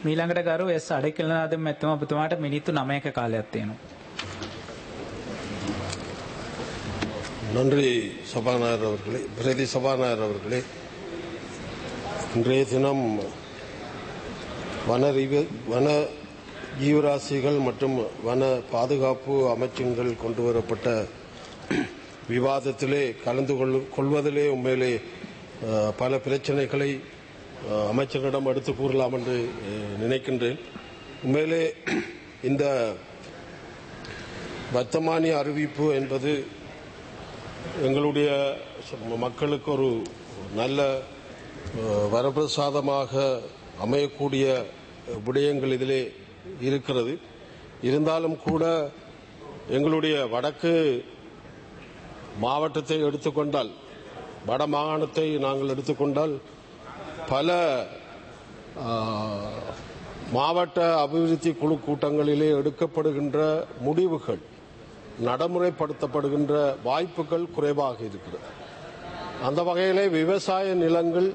මීළඟට ගරු එස් අඩකලනාද මෙතුමා ඔබතුමාට මිනිත්තු 9ක කාලයක් තියෙනවා. நன்றி சபாநாயகர் அவர்களே, பிரதி சபாநாயகர் அவர்களே. இன்றைய தினம் வன ஜீவராசிகள் மற்றும் வன பாதுகாப்பு அமைச்சங்கள் கொண்டு வரப்பட்ட விவாதத்திலே கலந்து கொள்வதிலே உண்மையிலே பல பிரச்சனைகளை அமைச்சரிடம் எடுத்து கூறலாம் என்று நினைக்கின்றேன். உண்மையிலே இந்த வர்த்தமானி அறிவிப்பு என்பது எங்களுடைய மக்களுக்கு ஒரு நல்ல வரப்பிரசாதமாக அமையக்கூடிய விடயங்கள் இதிலே இருக்கிறது. இருந்தாலும் கூட எங்களுடைய வடக்கு மாவட்டத்தை எடுத்துக்கொண்டால், வட மாகாணத்தை நாங்கள் எடுத்துக்கொண்டால், பல மாவட்ட அபிவிருத்தி குழு கூட்டங்களிலே எடுக்கப்படுகின்ற முடிவுகள் நடைமுறைப்படுத்தப்படுகின்ற வாய்ப்புகள் குறைவாக இருக்கிறது. அந்த வகையிலே விவசாய நிலங்கள்,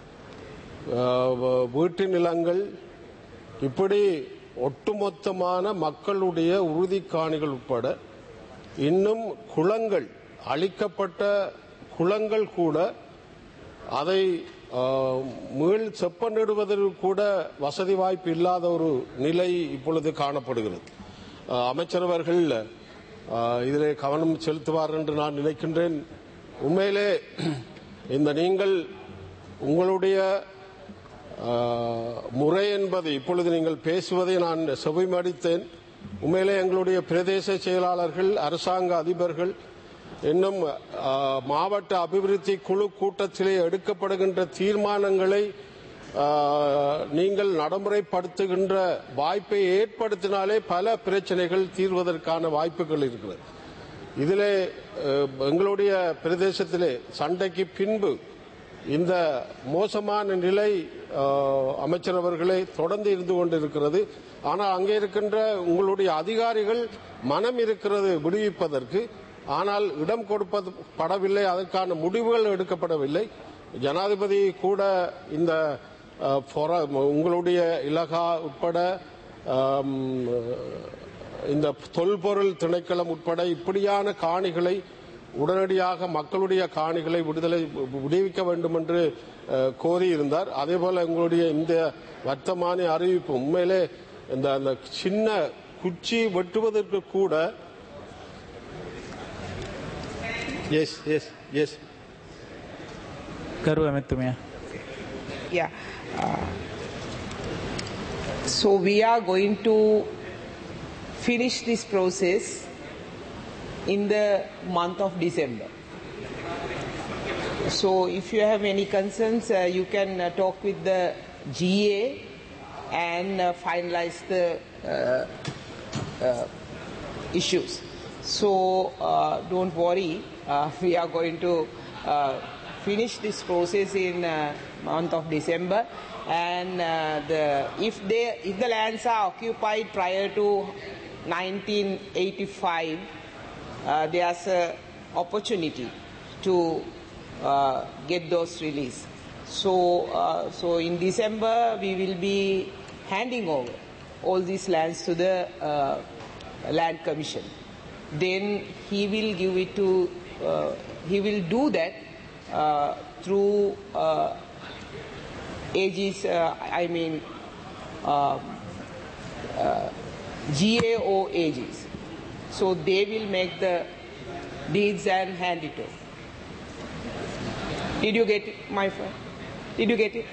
வீட்டு நிலங்கள், இப்படி ஒட்டுமொத்தமான மக்களுடைய உறுதிக்காணிகள் உட்பட இன்னும் குளங்கள், அழிக்கப்பட்ட குளங்கள் கூட அதை மீள் செப்பனிடுவதற்கு கூட வசதி வாய்ப்பு இல்லாத ஒரு நிலை இப்பொழுது காணப்படுகிறது. அமைச்சர் அவர்கள் இதிலே கவனம் செலுத்துவார் என்று நான் நினைக்கின்றேன். உண்மையிலே இந்த நீங்கள் உங்களுடைய முறை என்பது இப்பொழுது நீங்கள் பேசுவதை நான் செவிமடித்தேன். உண்மையிலே எங்களுடைய பிரதேச செயலாளர்கள், அரசாங்க அதிபர்கள், இன்னும் மாவட்ட அபிவிருத்தி குழு கூட்டத்திலே எடுக்கப்படுகின்ற தீர்மானங்களை நீங்கள் நடைமுறைப்படுத்துகின்ற வாய்ப்பை ஏற்படுத்தினாலே பல பிரச்சனைகள் தீர்வதற்கான வாய்ப்புகள் இருக்கிறது. இதிலே எங்களுடைய பிரதேசத்திலே சண்டைக்கு பின்பு இந்த மோசமான நிலை அமைச்சர் அவர்களே தொடர்ந்து இருந்து கொண்டிருக்கிறது. ஆனால் அங்கே இருக்கின்ற உங்களுடைய அதிகாரிகள் மனம் இருக்கிறது விடுவிப்பதற்கு, ஆனால் இடம் கொடுப்படவில்லை, அதற்கான முடிவுகள் எடுக்கப்படவில்லை. ஜனாதிபதி கூட இந்த உங்களுடைய இலகா உட்பட இந்த தொல்பொருள் திணைக்களம் உட்பட இப்படியான காணிகளை உடனடியாக மக்களுடைய காணிகளை விடுவிக்க வேண்டும் என்று கோரியிருந்தார். அதேபோல உங்களுடைய இந்த வர்த்தமானி அறிவிப்பு உண்மையிலே இந்த சின்ன குச்சி வெட்டுவதற்கு கூட கரு அமைத்துமையா. So we are going to finish this process in the month of December. So if you have any concerns, you can talk with the GA and finalize the issues. So don't worry, we are going to finish this process in month of December, and if the lands are occupied prior to 1985, there's an opportunity to get those released. So in December we will be handing over all these lands to the Land Commission. Then he will give it to he will do that through AGs, GAO AGs. So they will make the deeds and hand it over. Did you get it, my friend? Did you get it?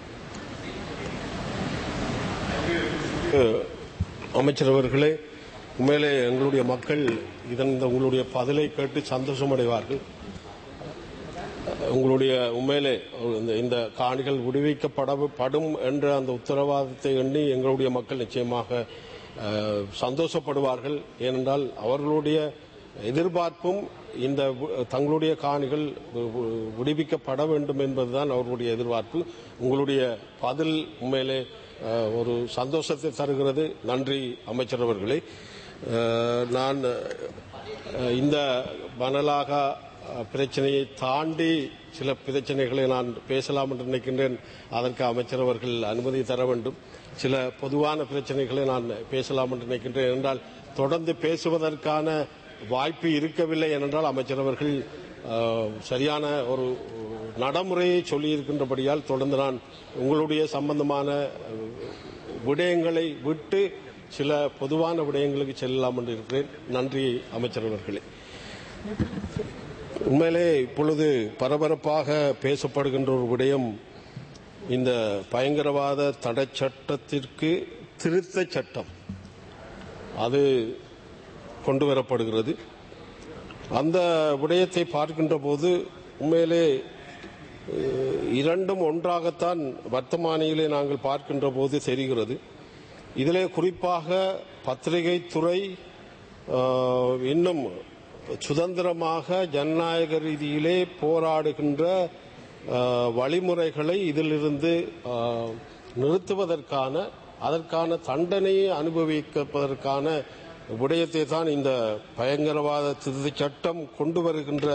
அமைச்சர் அவர்களே, உண்மையிலே எங்களுடைய மக்கள் உங்களுடைய பதிலை கேட்டு சந்தோஷம் அடைவார்கள். உங்களுடைய உண்மையிலே இந்த காணிகள் விடுவிக்கப்படும் என்ற அந்த உத்தரவாதத்தை எண்ணி எங்களுடைய மக்கள் நிச்சயமாக சந்தோஷப்படுவார்கள். ஏனென்றால் அவர்களுடைய எதிர்பார்ப்பும் இந்த தங்களுடைய காணிகள் விடுவிக்கப்பட வேண்டும் என்பதுதான் அவர்களுடைய எதிர்பார்ப்பு. உங்களுடைய பதில் உண்மையிலே ஒரு சந்தோஷத்தை தருகிறது. நன்றி அமைச்சர் அவர்களே. நான் இந்த வனலாக பிரச்சனையை தாண்டி சில பிரச்சனைகளை நான் பேசலாம் என்று நினைக்கின்றேன். அதற்கு அமைச்சர் அவர்கள் அனுமதி தர வேண்டும். சில பொதுவான பிரச்சனைகளை நான் பேசலாம் என்று நினைக்கின்றேன். என்றால் தொடர்ந்து பேசுவதற்கான வாய்ப்பு இருக்கவில்லை என்றால் அமைச்சர் அவர்கள் சரியான ஒரு நடைமுறையை சொல்லியிருக்கின்றபடியால் தொடர்ந்து நான் உங்களுடைய சம்பந்தமான விடயங்களை விட்டு சில பொதுவான விடயங்களுக்கு செல்லலாம் என்று இருக்கிறேன். நன்றி அமைச்சர் அவர்களே. உண்மையிலே இப்பொழுது பரபரப்பாக பேசப்படுகின்ற ஒரு விடயம் இந்த பயங்கரவாத தடை சட்டத்திற்கு திருத்த சட்டம் அது கொண்டு வரப்படுகிறது. அந்த விடயத்தை பார்க்கின்ற போது உண்மையிலே இரண்டும் ஒன்றாகத்தான் வர்த்தமானியிலே நாங்கள் பார்க்கின்ற போது தெரிகிறது. இதிலே குறிப்பாக பத்திரிகை துறை இன்னும் சுதந்திரமாக ஜனநாயக ரீதியிலே போராடுகின்ற வழிமுறைகளை இதிலிருந்து நிறுத்துவதற்கான அதற்கான தண்டனையை அனுபவிப்பதற்கான விடயத்தை தான் இந்த பயங்கரவாத திருத்த சட்டம் கொண்டு வருகின்ற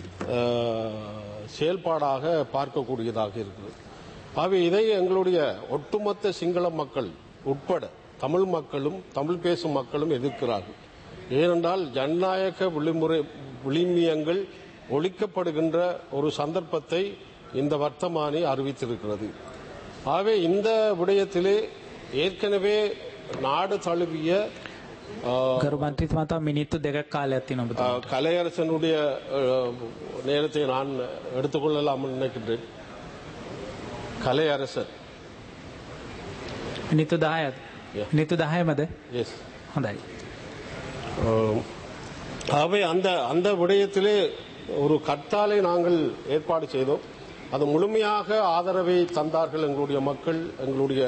செயல்பாடாக பார்க்கக்கூடியதாக இருக்கிறது. ஆகவே இதை எங்களுடைய ஒட்டுமொத்த சிங்கள மக்கள் உட்பட தமிழ் மக்களும் தமிழ் பேசும் மக்களும் எதிர்க்கிறார்கள். ஏனென்றால் ஜனநாயக விளிமியங்கள் ஒழிக்கப்படுகின்ற ஒரு சந்தர்ப்பத்தை இந்த வர்த்தமானி அறிவித்திருக்கிறது. ஆகவே இந்த விடயத்திலே ஏற்கனவே நாடு தழுவிய கலையரசனுடைய நேரத்தை நான் எடுத்துக்கொள்ளலாம் நினைக்கின்றேன். கலையரசன் ஆகவே அந்த விடயத்திலே ஒரு கட்டாலை நாங்கள் ஏற்பாடு செய்தோம். அது முழுமையாக ஆதரவை தந்தார்கள் எங்களுடைய மக்கள், எங்களுடைய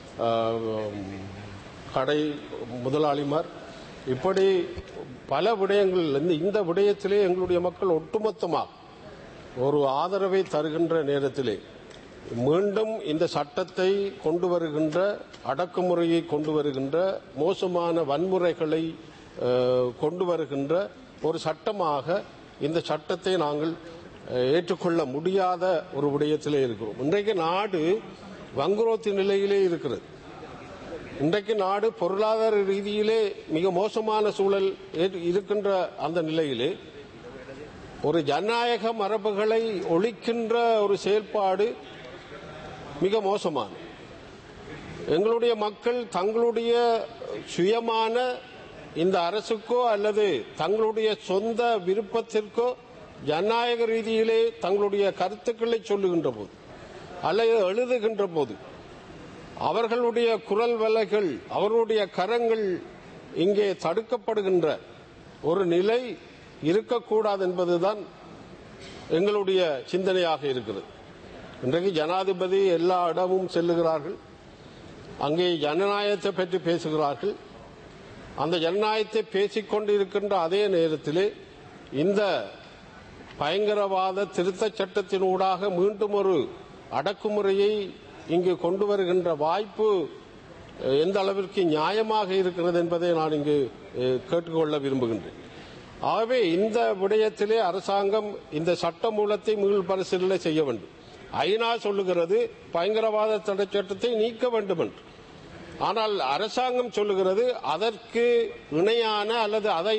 கடை முதலாளிமார். இப்படி பல விடயங்கள் இந்த விடயத்திலே எங்களுடைய மக்கள் ஒட்டுமொத்தமாக ஒரு ஆதரவை தருகின்ற நேரத்திலே மீண்டும் இந்த சட்டத்தை கொண்டு வருகின்ற அடக்குமுறையை கொண்டு வருகின்ற மோசமான வன்முறைகளை கொண்டு வருகின்ற ஒரு சட்டமாக இந்த சட்டத்தை நாங்கள் ஏற்றுக்கொள்ள முடியாத ஒரு விடயத்திலே இருக்கிறோம். இன்றைக்கு நாடு வங்குரோத்து நிலையிலே இருக்கிறது. இன்றைக்கு நாடு பொருளாதார ரீதியிலே மிக மோசமான சூழல் இருக்கின்ற அந்த நிலையிலே ஒரு ஜனநாயக மரபுகளை ஒழிக்கின்ற ஒரு செயல்பாடு மிக மோசமான. எங்களுடைய மக்கள் தங்களுடைய சுயமான இந்த அரசுக்கோ அல்லது தங்களுடைய சொந்த விருப்பத்திற்கோ ஜனநாயக ரீதியிலே தங்களுடைய கருத்துக்களை சொல்லுகின்ற போது அல்லது எழுதுகின்ற போது அவர்களுடைய குரல் வலைகள் அவர்களுடைய கரங்கள் இங்கே தடுக்கப்படுகின்ற ஒரு நிலை இருக்கக்கூடாது என்பதுதான் எங்களுடைய சிந்தனையாக இருக்கிறது. இன்றைக்கு ஜனாதிபதி எல்லா இடமும் செல்லுகிறார்கள். அங்கே ஜனநாயகத்தை பற்றி பேசுகிறார்கள். அந்த ஜனநாயகத்தை பேசிக்கொண்டு இருக்கின்ற அதே நேரத்திலே இந்த பயங்கரவாத திருத்த சட்டத்தினூடாக மீண்டும் ஒரு அடக்குமுறையை இங்கு கொண்டு வருகின்ற வாய்ப்பு எந்த அளவிற்கு நியாயமாக இருக்கிறது என்பதை நான் இங்கு கேட்டுக்கொள்ள விரும்புகின்றேன். ஆகவே இந்த விடயத்திலே அரசாங்கம் இந்த சட்ட மூலத்தை மீள் பரிசீலனை செய்ய வேண்டும். ஐநா சொல்லுகிறது பயங்கரவாத தடை சட்டத்தை நீக்க வேண்டும் என்று. ஆனால் அரசாங்கம் சொல்லுகிறது அதற்கு இணையான அல்லது அதை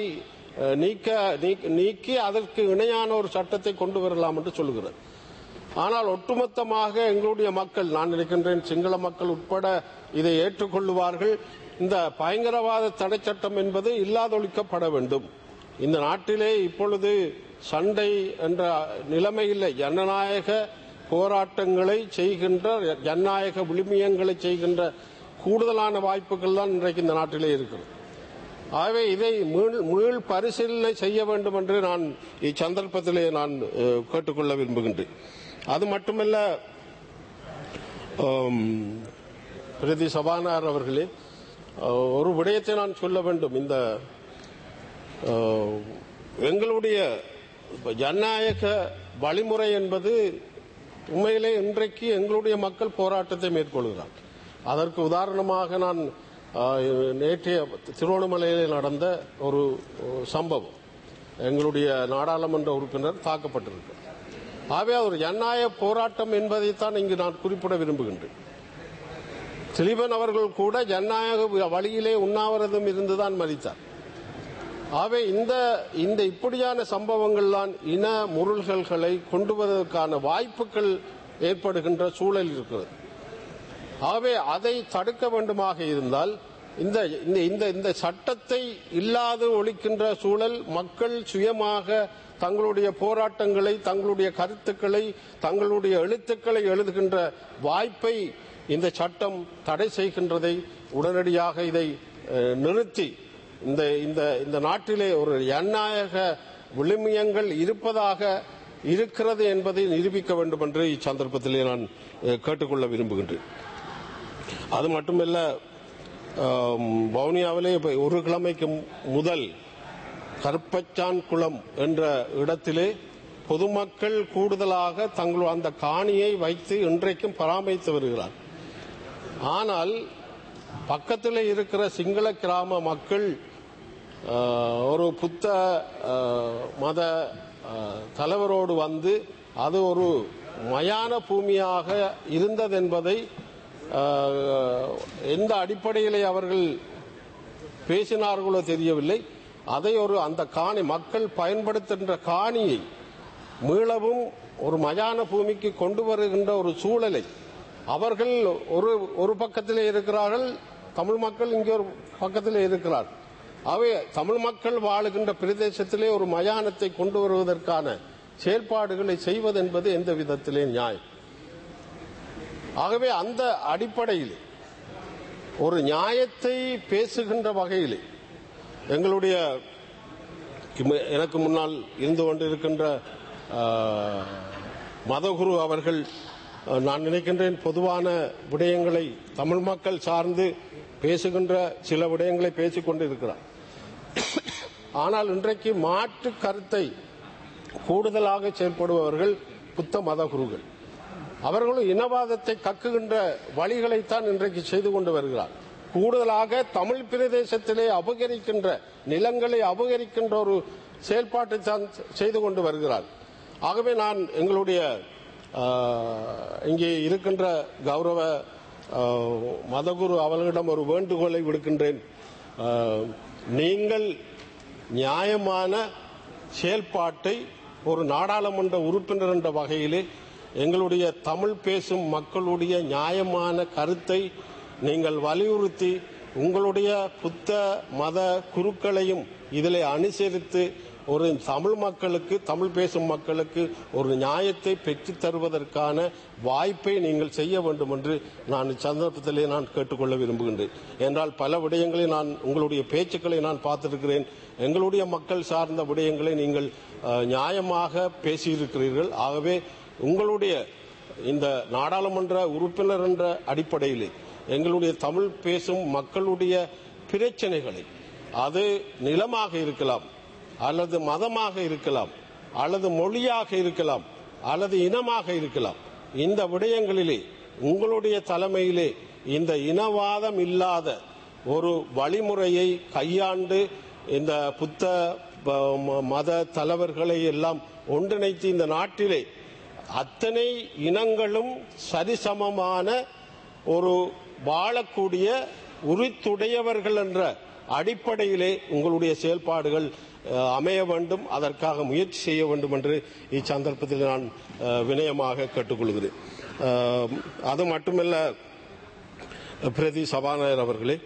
நீக்கி அதற்கு இணையான ஒரு சட்டத்தை கொண்டு வரலாம் என்று சொல்லுகிறது. ஆனால் ஒட்டுமொத்தமாக எங்களுடைய மக்கள், நான் நினைக்கின்றேன் சிங்கள மக்கள் உட்பட இதை ஏற்றுக்கொள்ளுவார்கள். இந்த பயங்கரவாத தடை சட்டம் என்பது இல்லாதொழிக்கப்பட வேண்டும். இந்த நாட்டிலே இப்பொழுது சண்டை என்ற நிலைமையில் ஜனநாயக போராட்டங்களை செய்கின்ற ஜனநாயக விழுமியங்களை செய்கின்ற கூடுதலான வாய்ப்புகள் தான் இன்றைக்கு இந்த நாட்டிலே இருக்கிறது. ஆகவே இதை மீள் பரிசீலனை செய்ய வேண்டும் என்று நான் இச்சந்தர்ப்பத்திலே நான் கேட்டுக்கொள்ள விரும்புகின்றேன். அது மட்டுமல்ல, பிரதி சபாநாயகர் அவர்களே, ஒரு விடயத்தை நான் சொல்ல வேண்டும். இந்த எங்களுடைய ஜனநாயக வழிமுறை என்பது உண்மையிலே இன்றைக்கு எங்களுடைய மக்கள் போராட்டத்தை மேற்கொள்கிறார். அதற்கு உதாரணமாக நான் நேற்றைய திருவண்ணாமலையில் நடந்த ஒரு சம்பவம், எங்களுடைய நாடாளுமன்ற உறுப்பினர் தாக்கப்பட்டிருக்கிறார். ஆகவே ஒரு ஜனநாயக போராட்டம் என்பதைத்தான் இங்கு நான் குறிப்பிட விரும்புகின்றேன். திலீபன் அவர்கள் கூட ஜனநாயக வழியிலே உண்ணாவிரதம் இருந்துதான் மரித்தார். ஆகவே இந்த இப்படியான சம்பவங்கள் தான் இன முருள்களை கொண்டு வருவதற்கான வாய்ப்புகள் ஏற்படுகின்ற சூழல் இருக்கிறது. ஆகவே அதை தடுக்க வேண்டுமாக இருந்தால் இந்த சட்டத்தை இல்லாது ஒழிக்கின்ற சூழல், மக்கள் சுயமாக தங்களுடைய போராட்டங்களை, தங்களுடைய கருத்துக்களை, தங்களுடைய எழுத்துக்களை எழுதுகின்ற வாய்ப்பை இந்த சட்டம் தடை செய்கின்றதை உடனடியாக இதை நிறுத்தி இந்த நாட்டிலே ஒரு ஜனநாயக விழுமியங்கள் இருப்பதாக இருக்கிறது என்பதை நிரூபிக்க வேண்டும் என்று இச்சந்தர்ப்பத்திலே நான் கேட்டுக்கொள்ள விரும்புகின்றேன். அது மட்டுமல்ல, வவுனியாவிலே ஒரு கிழமைக்கு முதல் கருப்பச்சான் குளம் என்ற இடத்திலே பொதுமக்கள் கூடுதலாக தங்கள் அந்த காணியை வைத்து இன்றைக்கும் பராமரித்து வருகிறார். ஆனால் பக்கத்தில் இருக்கிற சிங்கள கிராம மக்கள் ஒரு புத்த மத தலைவரோடு வந்து அது ஒரு மயான பூமியாக இருந்தது என்பதை எந்த அடிப்படையிலே அவர்கள் பேசினார்களோ தெரியவில்லை. அதை அந்த காணி மக்கள் பயன்படுத்துகின்ற காணியை மீளவும் ஒரு மயான பூமிக்கு கொண்டு வருகின்ற ஒரு சூழலை அவர்கள் ஒரு பக்கத்திலே இருக்கிறார்கள், தமிழ் மக்கள் இங்கே ஒரு பக்கத்திலே இருக்கிறார். அவை தமிழ் மக்கள் வாழுகின்ற பிரதேசத்திலே ஒரு மயானத்தை கொண்டு வருவதற்கான செயல்பாடுகளை செய்வது என்பது எந்த விதத்திலே நியாயம்? ஆகவே அந்த அடிப்படையில் ஒரு நியாயத்தை பேசுகின்ற வகையில் எங்களுடைய எனக்கு முன்னால் இருந்து கொண்டிருக்கின்ற மதகுரு அவர்கள், நான் நினைக்கின்றேன், பொதுவான விடயங்களை தமிழ் மக்கள் சார்ந்து பேசுகின்ற சில விடயங்களை பேசிக் கொண்டிருக்கிறார். ஆனால் இன்றைக்கு மாற்று கருத்தை கூடுதலாக செயல்படுபவர்கள் புத்த மதகுருகள். அவர்களும் இனவாதத்தை கக்குகின்ற வழிகளைத்தான் இன்றைக்கு செய்து கொண்டு வருகிறார். கூடுதலாக தமிழ் பிரதேசத்திலே அபகரிக்கின்ற நிலங்களை அபகரிக்கின்ற ஒரு செயல்பாட்டை தான் செய்து கொண்டு வருகிறார். ஆகவே நான் எங்களுடைய இங்கே இருக்கின்ற கௌரவ மதகுரு அவர்களிடம் ஒரு வேண்டுகோளை விடுக்கின்றேன். நீங்கள் நியாயமான செயல்பாட்டை ஒரு நாடாளுமன்ற உறுப்பினர் என்ற வகையிலே எங்களுடைய தமிழ் பேசும் மக்களுடைய நியாயமான கருத்தை நீங்கள் வலியுறுத்தி உங்களுடைய புத்த மத குருக்களையும் இதிலே அனுசரித்து ஒரு தமிழ் மக்களுக்கு, தமிழ் பேசும் மக்களுக்கு ஒரு நியாயத்தை பெற்றுத் தருவதற்கான வாய்ப்பை நீங்கள் செய்ய வேண்டும் என்று நான் சந்தர்ப்பத்திலே நான் கேட்டுக்கொள்ள விரும்புகின்றேன். என்றால் பல விடயங்களை உங்களுடைய பேச்சுக்களை நான் பார்த்திருக்கிறேன். எங்களுடைய மக்கள் சார்ந்த விடயங்களை நீங்கள் நியாயமாக பேசியிருக்கிறீர்கள். ஆகவே உங்களுடைய இந்த நாடாளுமன்ற உறுப்பினர் என்ற அடிப்படையிலே எங்களுடைய தமிழ் பேசும் மக்களுடைய பிரச்சனைகளை, அது நிலமாக இருக்கலாம், அல்லது மதமாக இருக்கலாம், அல்லது மொழியாக இருக்கலாம், அல்லது இனமாக இருக்கலாம், இந்த விடயங்களிலே உங்களுடைய தலைமையிலே இந்த இனவாதம் இல்லாத ஒரு வழிமுறையை கையாண்டு இந்த புத்த மத தலைவர்களை எல்லாம் ஒன்றிணைத்து இந்த நாட்டிலே அத்தனை இனங்களும் சரிசமமான ஒரு வாழக்கூடிய உரித்துடையவர்கள் என்ற அடிப்படையிலே உங்களுடைய செயல்பாடுகள் அமைய வேண்டும். அதற்காக முயற்சி செய்ய வேண்டும் என்று இச்சந்தர்ப்பத்தில் நான் வினயமாக கேட்டுக்கொள்கிறேன். அது மட்டுமல்ல, பிரதி சபாநாயகர் அவர்களே,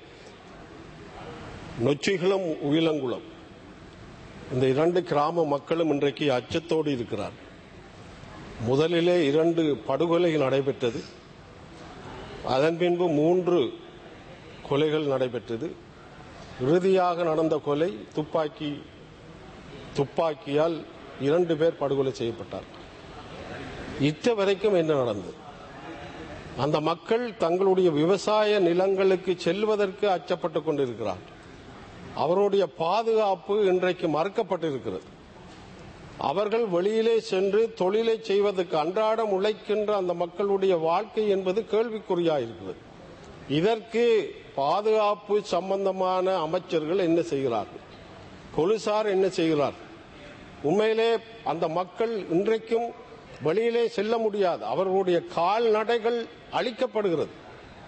நொச்சிகுளம், உயிலங்குளம் இந்த 2 கிராம மக்களும் இன்றைக்கு அச்சத்தோடு இருக்கிறார். முதலிலே 2 படுகொலை நடைபெற்றது. அதன் பின்பு 3 கொலைகள் நடைபெற்றது. இறுதியாக நடந்த கொலை துப்பாக்கியால் 2 பேர் படுகொலை செய்யப்பட்டார். இத்தவரைக்கும் என்ன நடந்தது? அந்த மக்கள் தங்களுடைய விவசாய நிலங்களுக்கு செல்வதற்கு அச்சப்பட்டுக் கொண்டிருக்கிறார். அவருடைய பாதுகாப்பு இன்றைக்கு மறுக்கப்பட்டிருக்கிறது. அவர்கள் வெளியிலே சென்று தொழிலை செய்வதற்கு அன்றாடம் உழைக்கின்ற அந்த மக்களுடைய வாழ்க்கை என்பது கேள்விக்குறியாயிருக்கிறது. இதற்கு பாதுகாப்பு சம்பந்தமான அமைச்சர்கள் என்ன செய்கிறார்கள்? போலீசார் என்ன செய்கிறார்? உண்மையிலே அந்த மக்கள் இன்றைக்கும் வெளியிலே செல்ல முடியாது. அவர்களுடைய கால்நடைகள் அழிக்கப்படுகிறது.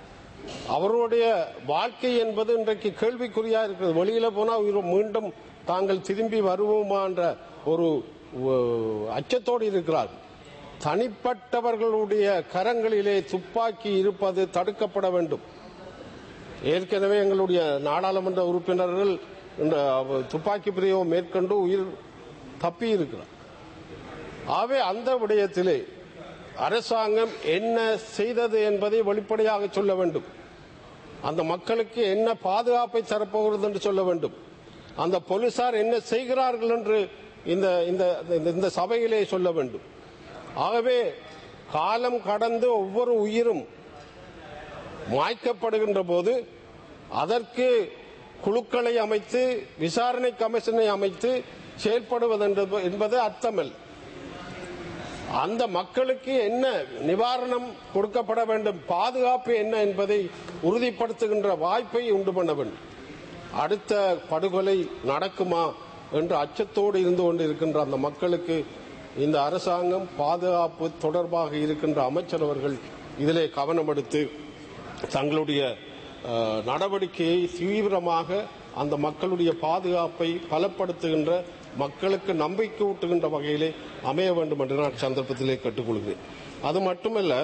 அவருடைய வாழ்க்கை என்பது இன்றைக்கு கேள்விக்குறியா இருக்கிறது. வெளியில போனா மீண்டும் தாங்கள் திரும்பி வருவோமா என்ற ஒரு அச்சத்தோடு இருக்கிறார். தனிப்பட்டவர்களுடைய கரங்களிலே துப்பாக்கி இருப்பது தடுக்கப்பட வேண்டும். ஏற்கனவே எங்களுடைய நாடாளுமன்ற உறுப்பினர்கள் துப்பாக்கி பிரயோகம் மேற்கொண்டு உயிர் தப்பி இருக்கிறார். ஆகவே அந்த விடயத்திலே அரசாங்கம் என்ன செய்தது என்பதை வெளிப்படையாக சொல்ல வேண்டும். அந்த மக்களுக்கு என்ன பாதுகாப்பை தரப்போகிறது என்று சொல்ல வேண்டும். அந்த போலீசார் என்ன செய்கிறார்கள் என்று இந்த சபையிலே சொல்ல வேண்டும். ஆகவே காலம் கடந்து ஒவ்வொரு உயிரும் மாய்க்கப்படுகின்ற போது அதற்கு குழுக்களை அமைத்து விசாரணை கமிஷனை அமைத்து செயல்படுவது என்பது அர்த்தமல்ல. அந்த மக்களுக்கு என்ன நிவாரணம் கொடுக்கப்பட வேண்டும், பாதுகாப்பு என்ன என்பதை உறுதிப்படுத்துகின்ற வாய்ப்பை உண்டு பண்ண வேண்டும். அடுத்த படுகொலை நடக்குமா என்று அச்சத்தோடு இருந்து கொண்டு இருக்கின்ற அந்த மக்களுக்கு இந்த அரசாங்கம் பாதுகாப்பு தொடர்பாக இருக்கின்ற அமைச்சரவர்கள் இதிலே கவனம் எடுத்து தங்களுடைய நடவடிக்கையை தீவிரமாக அந்த மக்களுடைய பாதுகாப்பை பலப்படுத்துகின்ற, மக்களுக்கு நம்பிக்கை ஊட்டுகின்ற வகையிலே அமைய வேண்டும் என்று நான் சந்தர்ப்பத்திலே கேட்டுக்கொள்கிறேன். அது மட்டுமல்ல,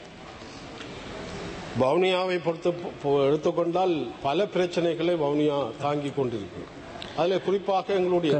வவுனியாவை பொறுத்து எடுத்துக்கொண்டால் பல பிரச்சனைகளை வவுனியா தாங்கிக் கொண்டிருக்கிறது. அதில் குறிப்பாக எங்களுடைய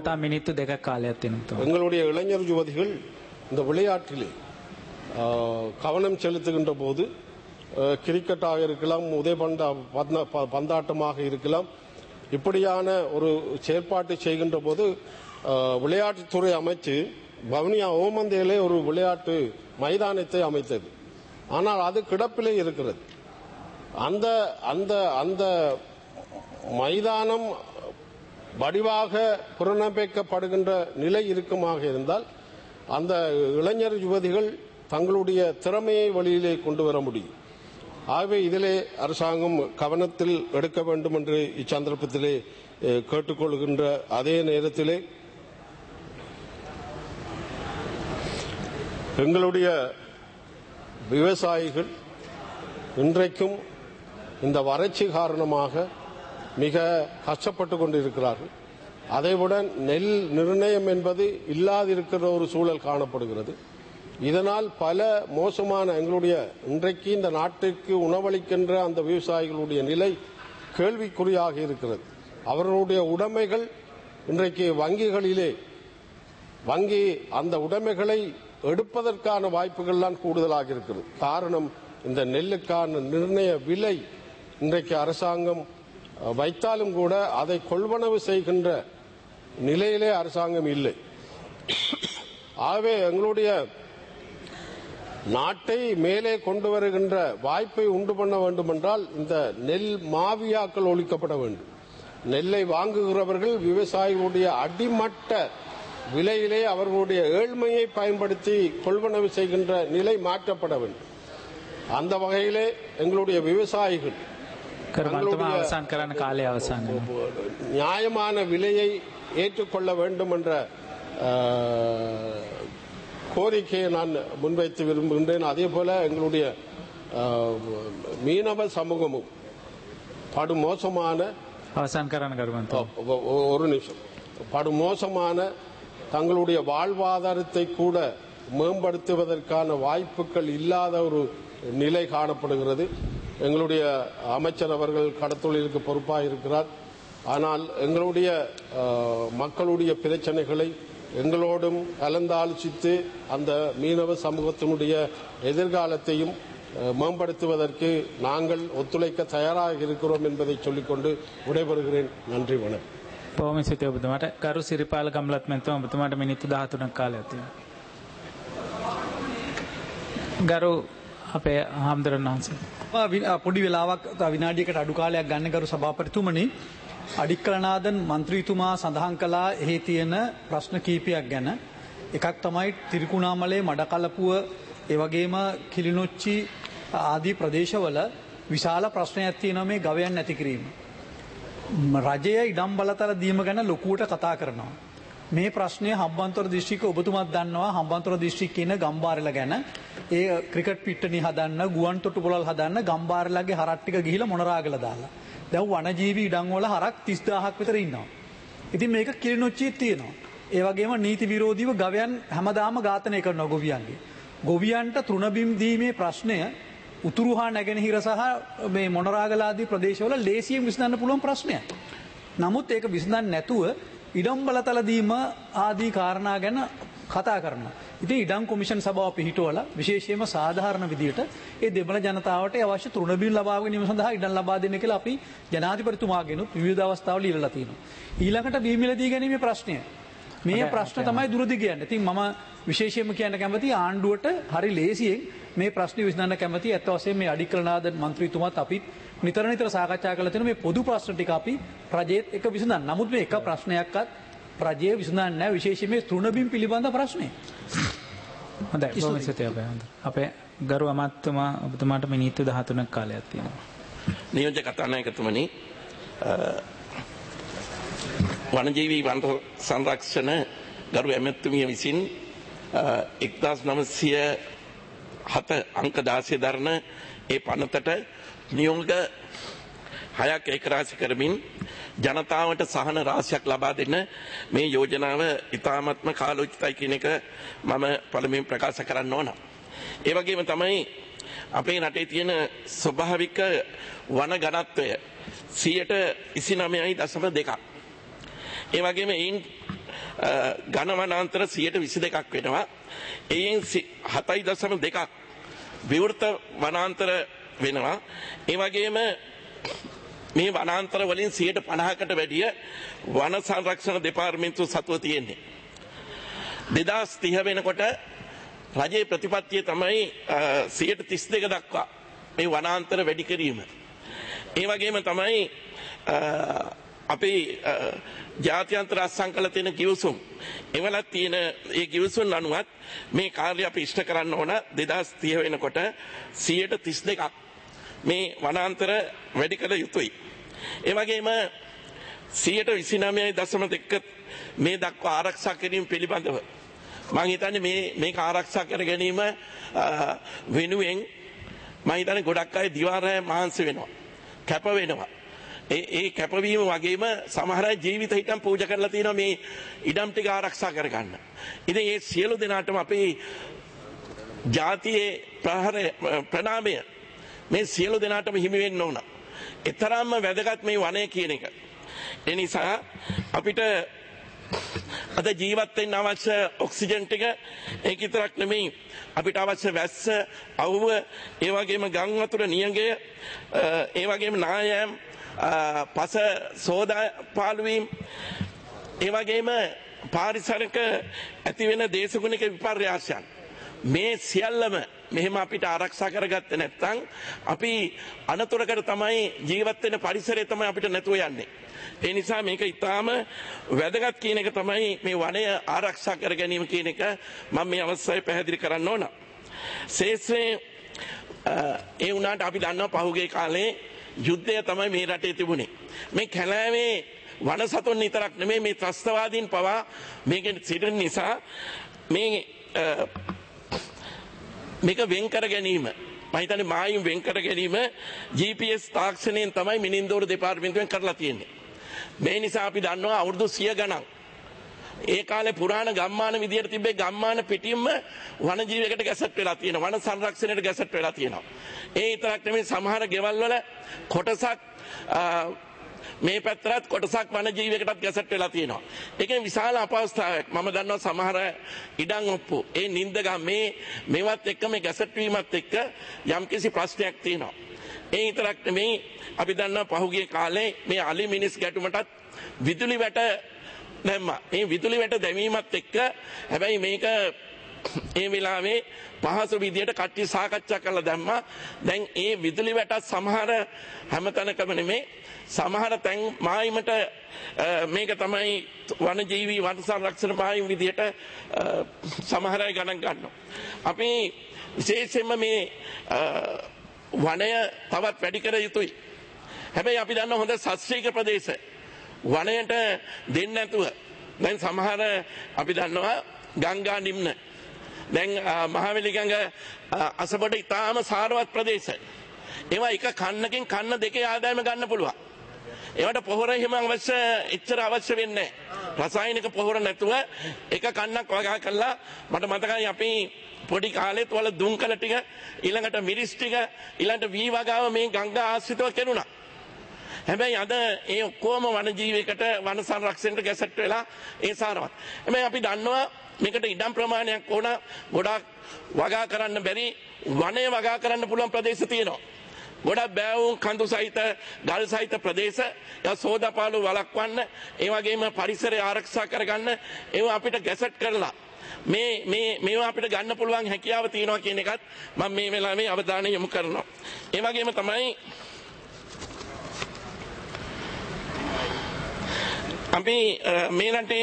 இளைஞர் யுவதிகள் இந்த விளையாட்டிலே கவனம் செலுத்துகின்ற போது கிரிக்கெட்டாக இருக்கலாம், பந்தாட்டமாக இருக்கலாம், இப்படியான ஒரு செயற்பாட்டை செய்கின்ற போது விளையாட்டுத்துறை அமைச்சு வவுனியா ஓமந்தையிலே ஒரு விளையாட்டு மைதானத்தை அமைத்தது. ஆனால் அது கிடப்பிலே இருக்கிறது. அந்த அந்த அந்த மைதானம் வடிவாக புறநமைக்கப்படுகின்ற நிலை இருக்குமாக இருந்தால் அந்த இளைஞர் யுவதிகள் தங்களுடைய திறமையை வழியிலே கொண்டு வர முடியும். ஆகவே இதிலே அரசாங்கம் கவனத்தில் எடுக்க வேண்டும் என்று இச்சந்தர்ப்பத்திலே கேட்டுக்கொள்கின்ற அதே நேரத்திலே எங்களுடைய விவசாயிகள் இன்றைக்கும் இந்த வறட்சி காரணமாக மிக கஷ்டப்பட்டு கொண்டிருக்கிறார்கள். அதைவிட நெல் நிர்ணயம் என்பது இல்லாதிருக்கிற ஒரு சூழல் காணப்படுகிறது. இதனால் பல மோசமான எங்களுடைய இன்றைக்கு இந்த நாட்டிற்கு உணவளிக்கின்ற அந்த விவசாயிகளுடைய நிலை கேள்விக்குறியாக இருக்கிறது. அவர்களுடைய உடைமைகள் இன்றைக்கு வங்கிகளிலே அந்த உடைமைகளை எடுப்பதற்கான வாய்ப்புகள் தான் கூடுதலாக இருக்கிறது. காரணம், இந்த நெல்லுக்கான நிர்ணய விலை இன்றைக்கு அரசாங்கம் வைத்தாலும் கூட அதை கொள்வனவு செய்கின்ற நிலையிலே அரசாங்கம் இல்லை. ஆகவே எங்களுடைய நாட்டை மேலே கொண்டு வருகின்ற வாய்ப்பை உண்டு பண்ண வேண்டும் என்றால் இந்த நெல் மாவியாக்கள் ஒழிக்கப்பட வேண்டும். நெல்லை வாங்குகிறவர்கள் விவசாயிகளுடைய அடிமட்ட விலையிலே அவர்களுடைய ஏழ்மையை பயன்படுத்தி கொள்வனவு செய்கின்ற நிலை மாற்றப்பட வேண்டும். அந்த வகையிலே எங்களுடைய விவசாயிகள் நியாயமான விலையை ஏற்றுக்கொள்ள வேண்டும் என்ற கோரிக்கையை நான் முன்வைத்து விரும்புகின்றேன். அதே போல எங்களுடைய மீனவ சமூகமும் படுமோசமான படுமோசமான தங்களுடைய வாழ்வாதாரத்தை கூட மேம்படுத்துவதற்கான வாய்ப்புகள் இல்லாத ஒரு நிலை காணப்படுகிறது. எங்களுடைய அமைச்சர் அவர்கள் கடத்தொழிலுக்கு பொறுப்பாக இருக்கிறார். ஆனால் எங்களுடைய மக்களுடைய பிரச்சனைகளை எங்களோடும் கலந்தாலோசித்து அந்த மீனவ சமூகத்தினுடைய எதிர்காலத்தையும் மேம்படுத்துவதற்கு நாங்கள் ஒத்துழைக்க தயாராக இருக்கிறோம் என்பதை சொல்லிக்கொண்டு விடைபெறுகிறேன். நன்றி, வணக்கம். බොහොම ස්තුතියි ඔබතුමාට. කරු සිරිපාල ගම්ලත් මැතිතුමා ඔබතුමාට මිනිත්තු 13ක් කාලයක් තියෙනවා. ගරු අපේ හාමුදුරන් වහන්සේ. පොඩි වෙලාවක් විනාඩියකට අඩු කාලයක් ගන්න ගරු සභාපතිතුමනි. අඩික්කලනාදන් මන්ත්‍රීතුමා සඳහන් කළා එහි තියෙන ප්‍රශ්න කීපයක් ගැන. එකක් තමයි තිරිකුණාමලේ මඩකලපුව ඒ වගේම කිලිනොච්චි ආදී ප්‍රදේශවල විශාල ප්‍රශ්නයක් තියෙනවා මේ ගවයන් නැති කිරීම. රජය ඉඩම් බලතල දීම ගැන ලොකුවට කතා කරනවා. මේ ප්‍රශ්නය හම්බන්තොට දිස්ත්‍රික්ක ඔබතුමත් දන්නවා හම්බන්තොට දිස්ත්‍රික්ක ඉන්න ගම්බාරල ගැන ඒ ක්‍රිකට් පිට්ටනි හදන්න ගුවන් තොටු පොළල් හදන්න ගම්බාරලගේ හරක් ටික ගිහිලා මොනරාගල දාලා දැන් වනජීවී ඉඩම් වල හරක් 30000ක් විතර ඉන්නවා. ඉතින් මේක කිරිනොච්චියේ තියෙනවා. ඒ වගේම නීති විරෝධීව ගවයන් හැමදාම ඝාතනය කරනවා ගොවියන්ගේ. ගොවියන්ට තෘණබිම් දීමේ ප්‍රශ්නය උතුරු හා නැගෙනහිර සහ මේ මොනරාගල ආදී ප්‍රදේශවල ලේසියෙන් විසඳන්න පුළුවන් ප්‍රශ්නයක්. නමුත් ඒක විසඳන්නේ නැතුව ඉඩම් බලතල දීම ආදී කාරණා ගැන කතා කරනවා. ඉතින් ඉඩම් කොමිෂන් සභාව පිහිටුවලා විශේෂයෙන්ම සාධාරණ විදියට ඒ දෙමළ ජනතාවට අවශ්‍ය තෘණබිම් ලබා ගැනීම සඳහා ඉඩම් ලබා දෙන්න කියලා අපි ජනාධිපතිතුමාගෙනුත් විවිධ අවස්ථාවල ඉල්ලලා තියෙනවා. ඊළඟට බීමිල දී ගැනීමේ ප්‍රශ්නය. මේ ප්‍රශ්න තමයි දුරදි කියන්නේ. ඉතින් මම විශේෂයෙන්ම කියන්න කැමතියි ආණ්ඩුවට හරි ලේසියෙන් මේ ප්‍රශ්නේ විසඳන්න කැමතියි. අත් වශයෙන් මේ අඩිකලනාදන් මන්ත්‍රීතුමාත් අපිත් නිතර සාකච්ඡා කරලා තියෙන මේ පොදු ප්‍රශ්න ටික අපි රජයේත් එක විසඳන්න. නමුත් මේ එක ප්‍රශ්නයක්වත් රජයේ විසඳන්නේ නැහැ. විශේෂයෙන් මේ තෘණබිම් පිළිබඳ ප්‍රශ්නේ. හොඳයි. බොහොම ස්තුතියි අපේ ගරු අමාත්‍යතුමා ඔබතුමාට මිනිත්තු 13ක් කාලයක් තියෙනවා. නියෝජ්‍ය කතානායකතුමනි වනජීවී වන සංරක්ෂණ ගරු ඇමතුමිය විසින් 1907 අංක 16 දරන ඒ පනතට නියෝග 6ක් ඒකරාශි කරමින් ජනතාවට සහන රාශියක් ලබා දෙන්න මේ යෝජනාව ඉතාමත්ම කාලෝචිතයි කියන එක මම පළමුවෙන් ප්‍රකාශ කරන්න ඕන. ඒ වගේම තමයි අපේ රටේ තියෙන ස්වභාවික වන ඝනත්වය 29.2%. ඒ වගේම එයින් ඝන වනාන්තර 22%ක් වෙනවා. එයින් 7.2% විවෘත වනාන්තර වෙනවා. ඒ වගේම මේ වනාන්තර වලින් 50%කට වැඩිය වන සංරක්ෂණ දෙපාර්තමේන්තුව සතුව තියෙන්නේ. 2030 වෙනකොට රජයේ ප්‍රතිපත්තිය තමයි 32% දක්වා මේ වනාන්තර වැඩි කිරීම. ඒ වගේම තමයි අපේ ජාත්‍යන්තර අත්සන්කල තියෙන කිව්සුම් එවලත් තියෙන ඒ කිව්සුම් අනුවත් මේ කාර්ය අපි ඉෂ්ට කරන්න ඕන 2030 වෙනකොට 32% මේ වනාන්තර වැඩි කළ යුතුයි. ඒ වගේම 29.2% මේ දක්වා ආරක්ෂා කිරීම පිළිබඳව මම හිතන්නේ මේක ආරක්ෂා කර ගැනීම වෙනුවෙන් මම හිතන්නේ ගොඩක් අය දිවාරය මහන්සි වෙනවා. කැප වෙනවා. ඒ කැපවීම වගේම සමහර අය ජීවිත හිටම් පූජා කරලා තියෙනවා මේ ඉඩම් ටික ආරක්ෂා කරගන්න. ඉතින් මේ සියලු දෙනාටම අපේ ජාතියේ ප්‍රණාමය මේ සියලු දෙනාටම හිමි වෙන්න ඕන. ඊතරම්ම වැදගත් මේ වනය කියන එක. ඒ නිසා අපිට අද ජීවත් වෙන්න අවශ්‍ය ඔක්සිජන් ටික ඒක විතරක් නෙමෙයි අපිට අවශ්‍ය වැස්ස, අවුව, ඒ වගේම ගම් වතුර නියඟය, ඒ වගේම නායම්, පස සෝදා පාලුවීම්, ඒ වගේම පාරිසරික ඇති වෙන දේශගුණික විපර්යාසයන් මේ සියල්ලම මෙහෙම අපිට ආරක්ෂා කරගත්තේ නැත්නම් අපි අනතුරකට තමයි ජීවත් වෙන පරිසරය තමයි අපිට නැතුව යන්නේ. ඒ නිසා මේක ඊටාම වැදගත් කියන එක තමයි මේ වනය ආරක්ෂා කර ගැනීම කියන එක මම මේ අවස්ථාවේ පැහැදිලි කරන්න ඕන. ශේෂ්ත්‍රයේ ඒ වුණාට අපි දන්නවා පහුගිය කාලේ යුද්ධය තමයි මේ රටේ තිබුණේ. මේ කැලෑවේ වන සතුන් විතරක් නෙමෙයි මේ ත්‍රස්තවාදීන් පවා මේකෙන් සිටින නිසා මේක වෙන් කර ගැනීම මම හිතන්නේ මායිම් වෙන් කර ගැනීම GPS තාක්ෂණයෙන් තමයි මිනින්දෝර දෙපාර්තමේන්තුවෙන් කරලා තියෙන්නේ. මේ නිසා අපි දන්නවා අවුරුදු 100 ගණන් ඒ කාලේ පුරාණ ගම්මාන විදියට තිබ්බේ ගම්මාන පිටින්ම වන ජීවිතයකට ගැසට් වෙලා තියෙනවා. වන සංරක්ෂණයට ගැසට් වෙලා තියෙනවා. ඒ විතරක් නෙමෙයි සමහර ගෙවල් වල කොටසක් මේ පැත්තට කොටසක් වන ජීවිතයකටත් ගැසට් වෙලා තියෙනවා. ඒකෙන් විශාල අපහසුතාවයක්. මම දන්නවා සමහර ඉඩම් ඔප්පු ඒ නින්දගම් මේවත් එක්ක මේ ගැසට් වීමත් එක්ක යම්කිසි ප්‍රශ්නයක් තියෙනවා. ඒ විතරක් නෙමෙයි අපි දන්නවා පහුගිය කාලේ මේ අලි මිනිස් ගැටුමටත් විදුලි වැට දැම්මා. මේ විදුලි වැට දැමීමත් එක්ක හැබැයි මේක ඒ වෙලාවේ පහසු විදියට කට්ටිය සාකච්ඡා කරලා දැම්මා. දැන් ඒ විදුලි වැටත් සමහර හැමතැනකම නෙමෙයි සමහර තැන් මායිමට මේක තමයි වනජීවී වන සංරක්ෂණ මායිම් විදියට සමහර අය ගණන් ගන්නවා. අපි විශේෂයෙන්ම මේ වනය තවත් වැඩි කර යුතුයි. හැබැයි අපි දන්න හොඳ සස්ත්‍රීක ප්‍රදේශ වනයට දෙන්නේ නැතුව දැන් සමහර අපි දන්නවා ගංගා නිම්න දැන් මහවැලි ගඟ අසබඩ ඉතාම සාරවත් ප්‍රදේශ. ඒවා එක කන්නකින් කන්න දෙකේ ආදායම ගන්න පුළුවන්. ඒවට පොහොර එහෙම එච්චර අවශ්‍ය වෙන්නේ නැහැ. රසායනික පොහොර නැතුව එක කන්නක් වගා කරලා මට මතකයි අපි පොඩි කාලෙත් වල දුම්කල ටික ඊළඟට මිරිස් ටික ඊළඟට වී වගාව මේ ගංගා ආශ්‍රිතව කෙරුණා. හැබැයි අද ඒ ඔක්කොම වන ජීවිකට වන සංරක්ෂණයට ගැසට් වෙලා ඒ සාරවත්. හැබැයි අපි දන්නවා මේකට ඉඩම් ප්‍රමාණයක් ඕන ගොඩාක් වගා කරන්න බැරි වනය වගා කරන්න පුළුවන් ප්‍රදේශ තියෙනවා. ගොඩක් බෑවුම් කඳු සහිත ගල් සහිත ප්‍රදේශ සෝදාපාලු වළක්වන්න ඒ වගේම පරිසරය ආරක්ෂා කරගන්න ඒවා අපිට ගැසට් කරලා මේවා අපිට ගන්න පුළුවන් හැකියාව තියෙනවා කියන එකත් මම මේ වෙලාවේ අවධානය යොමු කරනවා. ඒ වගේම තමයි අපි මේ රටේ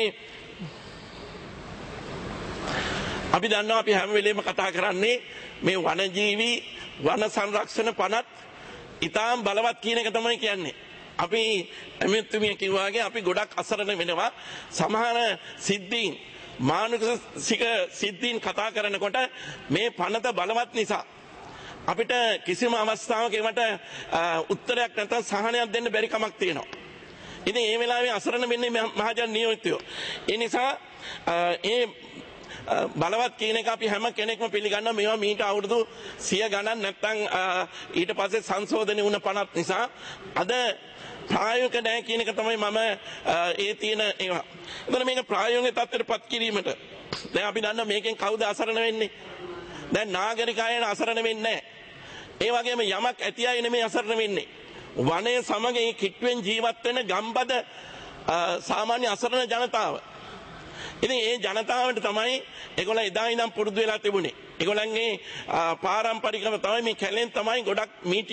අපි දන්නවා අපි හැම වෙලේම කතා කරන්නේ මේ වනජීවි වන සංරක්ෂණ පනත් ඉතාම බලවත් කියන එක තමයි කියන්නේ. අපි එමෙතුමිය කිව්වාගේ අපි ගොඩක් අසරණ වෙනවා. සමහර සිද්ධීන් මානසික සිද්ධීන් කතා කරනකොට මේ පනත බලවත් නිසා අපිට කිසිම අවස්ථාවක ඒවට උත්තරයක් නැත්නම් සහනයක් දෙන්න බැරි කමක් තියෙනවා. ඉතින් මේ වෙලාවේ අසරණ වෙන්නේ මහජන නියෝජිතයෝ. ඒ නිසා ඒ බලවත් කියන එක අපි හැම කෙනෙක්ම පිළිගන්නවා. මේවා මීට අවුරුදු 100 ගණන් නැත්නම් ඊට පස්සේ සංශෝධනය වුණ පනත් නිසා අද ප්‍රායෝගික නැහැ කියන එක තමයි මම ඒ තියෙන ඒවා. එතන මේක ප්‍රායෝගික තත්ත්වයටපත් කිරීමට දැන් අපි දන්නවා මේකෙන් කවුද අසරණ වෙන්නේ? දැන් නාගරික අය අසරණ වෙන්නේ නැහැ. ඒ වගේම යමක් ඇති අය නෙමෙයි අසරණ වෙන්නේ. වනය සමග ඒ කිට්ටුවෙන් ජීවත් වෙන ගම්බද සාමාන්‍ය අසරණ ජනතාව. ඉතින් ඒ ජනතාවට තමයි ඒගොල්ලෝ එදා ඉඳන් පුරුදු වෙලා තිබුණේ. ඒගොල්ලන්ගේ පාරම්පරිකව තමයි මේ කැලෙන් තමයි ගොඩක්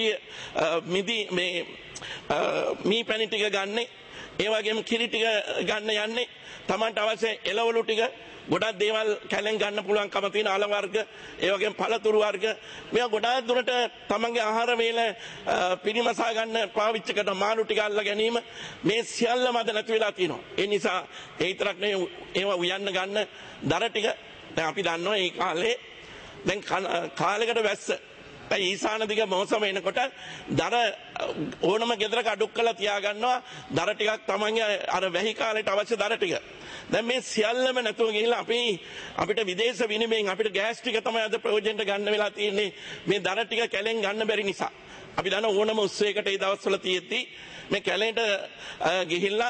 මී පැණි ටික ගන්නෙ. ඒ වගේම කිරි ටික ගන්න යන්නේ. Tamanට අවශ්‍ය එළවලු ටික ගොඩක් දේවල් කැලෙන් ගන්න පුළුවන්කම තියෙන අල වර්ග, ඒ වගේම පළතුරු වර්ග මේවා ගොඩාක් දුරට තමන්ගේ ආහාර වේල පිරිමසා ගන්න පාවිච්චි කරන මාළු ටික අල්ල ගැනීම මේ සියල්ලම අද නැති වෙලා තියෙනවා. ඒ නිසා ඒ විතරක් නෙවෙයි ඒවා උයන්න ගන්න දර ටික දැන් අපි දන්නවා ඒ කාලේ දැන් කාලයකට වැස්ස ඊසාන දිග මොහොසම එනකොට දර ඕනම ගෙදරක අඩුක් කරලා තියා ගන්නවා දර ටිකක් තමන්ගේ අර වැහි කාලේට අවශ්‍ය දර ටික. දැන් මේ සියල්ලම නැතුව ගිහිල්ලා අපිට විදේශ විනිමයෙන් අපිට ගෑස් ටික තමයි අද ප්‍රයෝජනට ගන්න වෙලා තියෙන්නේ මේ දර ටික කැලෙන් ගන්න බැරි නිසා. අපි දන්න ඕනම උත්සවයකට ඒ දවස්වල තියෙද්දි මේ කැලේට ගිහිල්ලා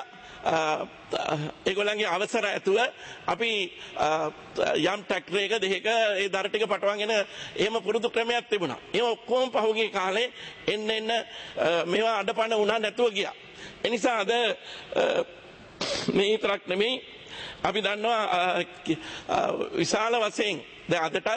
ඒගොල්ලන්ගේ අවසර ඇතුව අපි යම් ට්‍රැක්ටරයක දෙක ඒ දර ටික පටවගෙන එහෙම පුරුදු ක්‍රමයක් තිබුණා. ඒ ඔක්කොම පහුගිය කාලේ එන්න මේවා අඩපණ වුණා නැතුව ගියා. ඒ නිසා අද මේ විතරක් නෙමෙයි අපි දන්නවා විශාල වශයෙන් දැන් අදටත්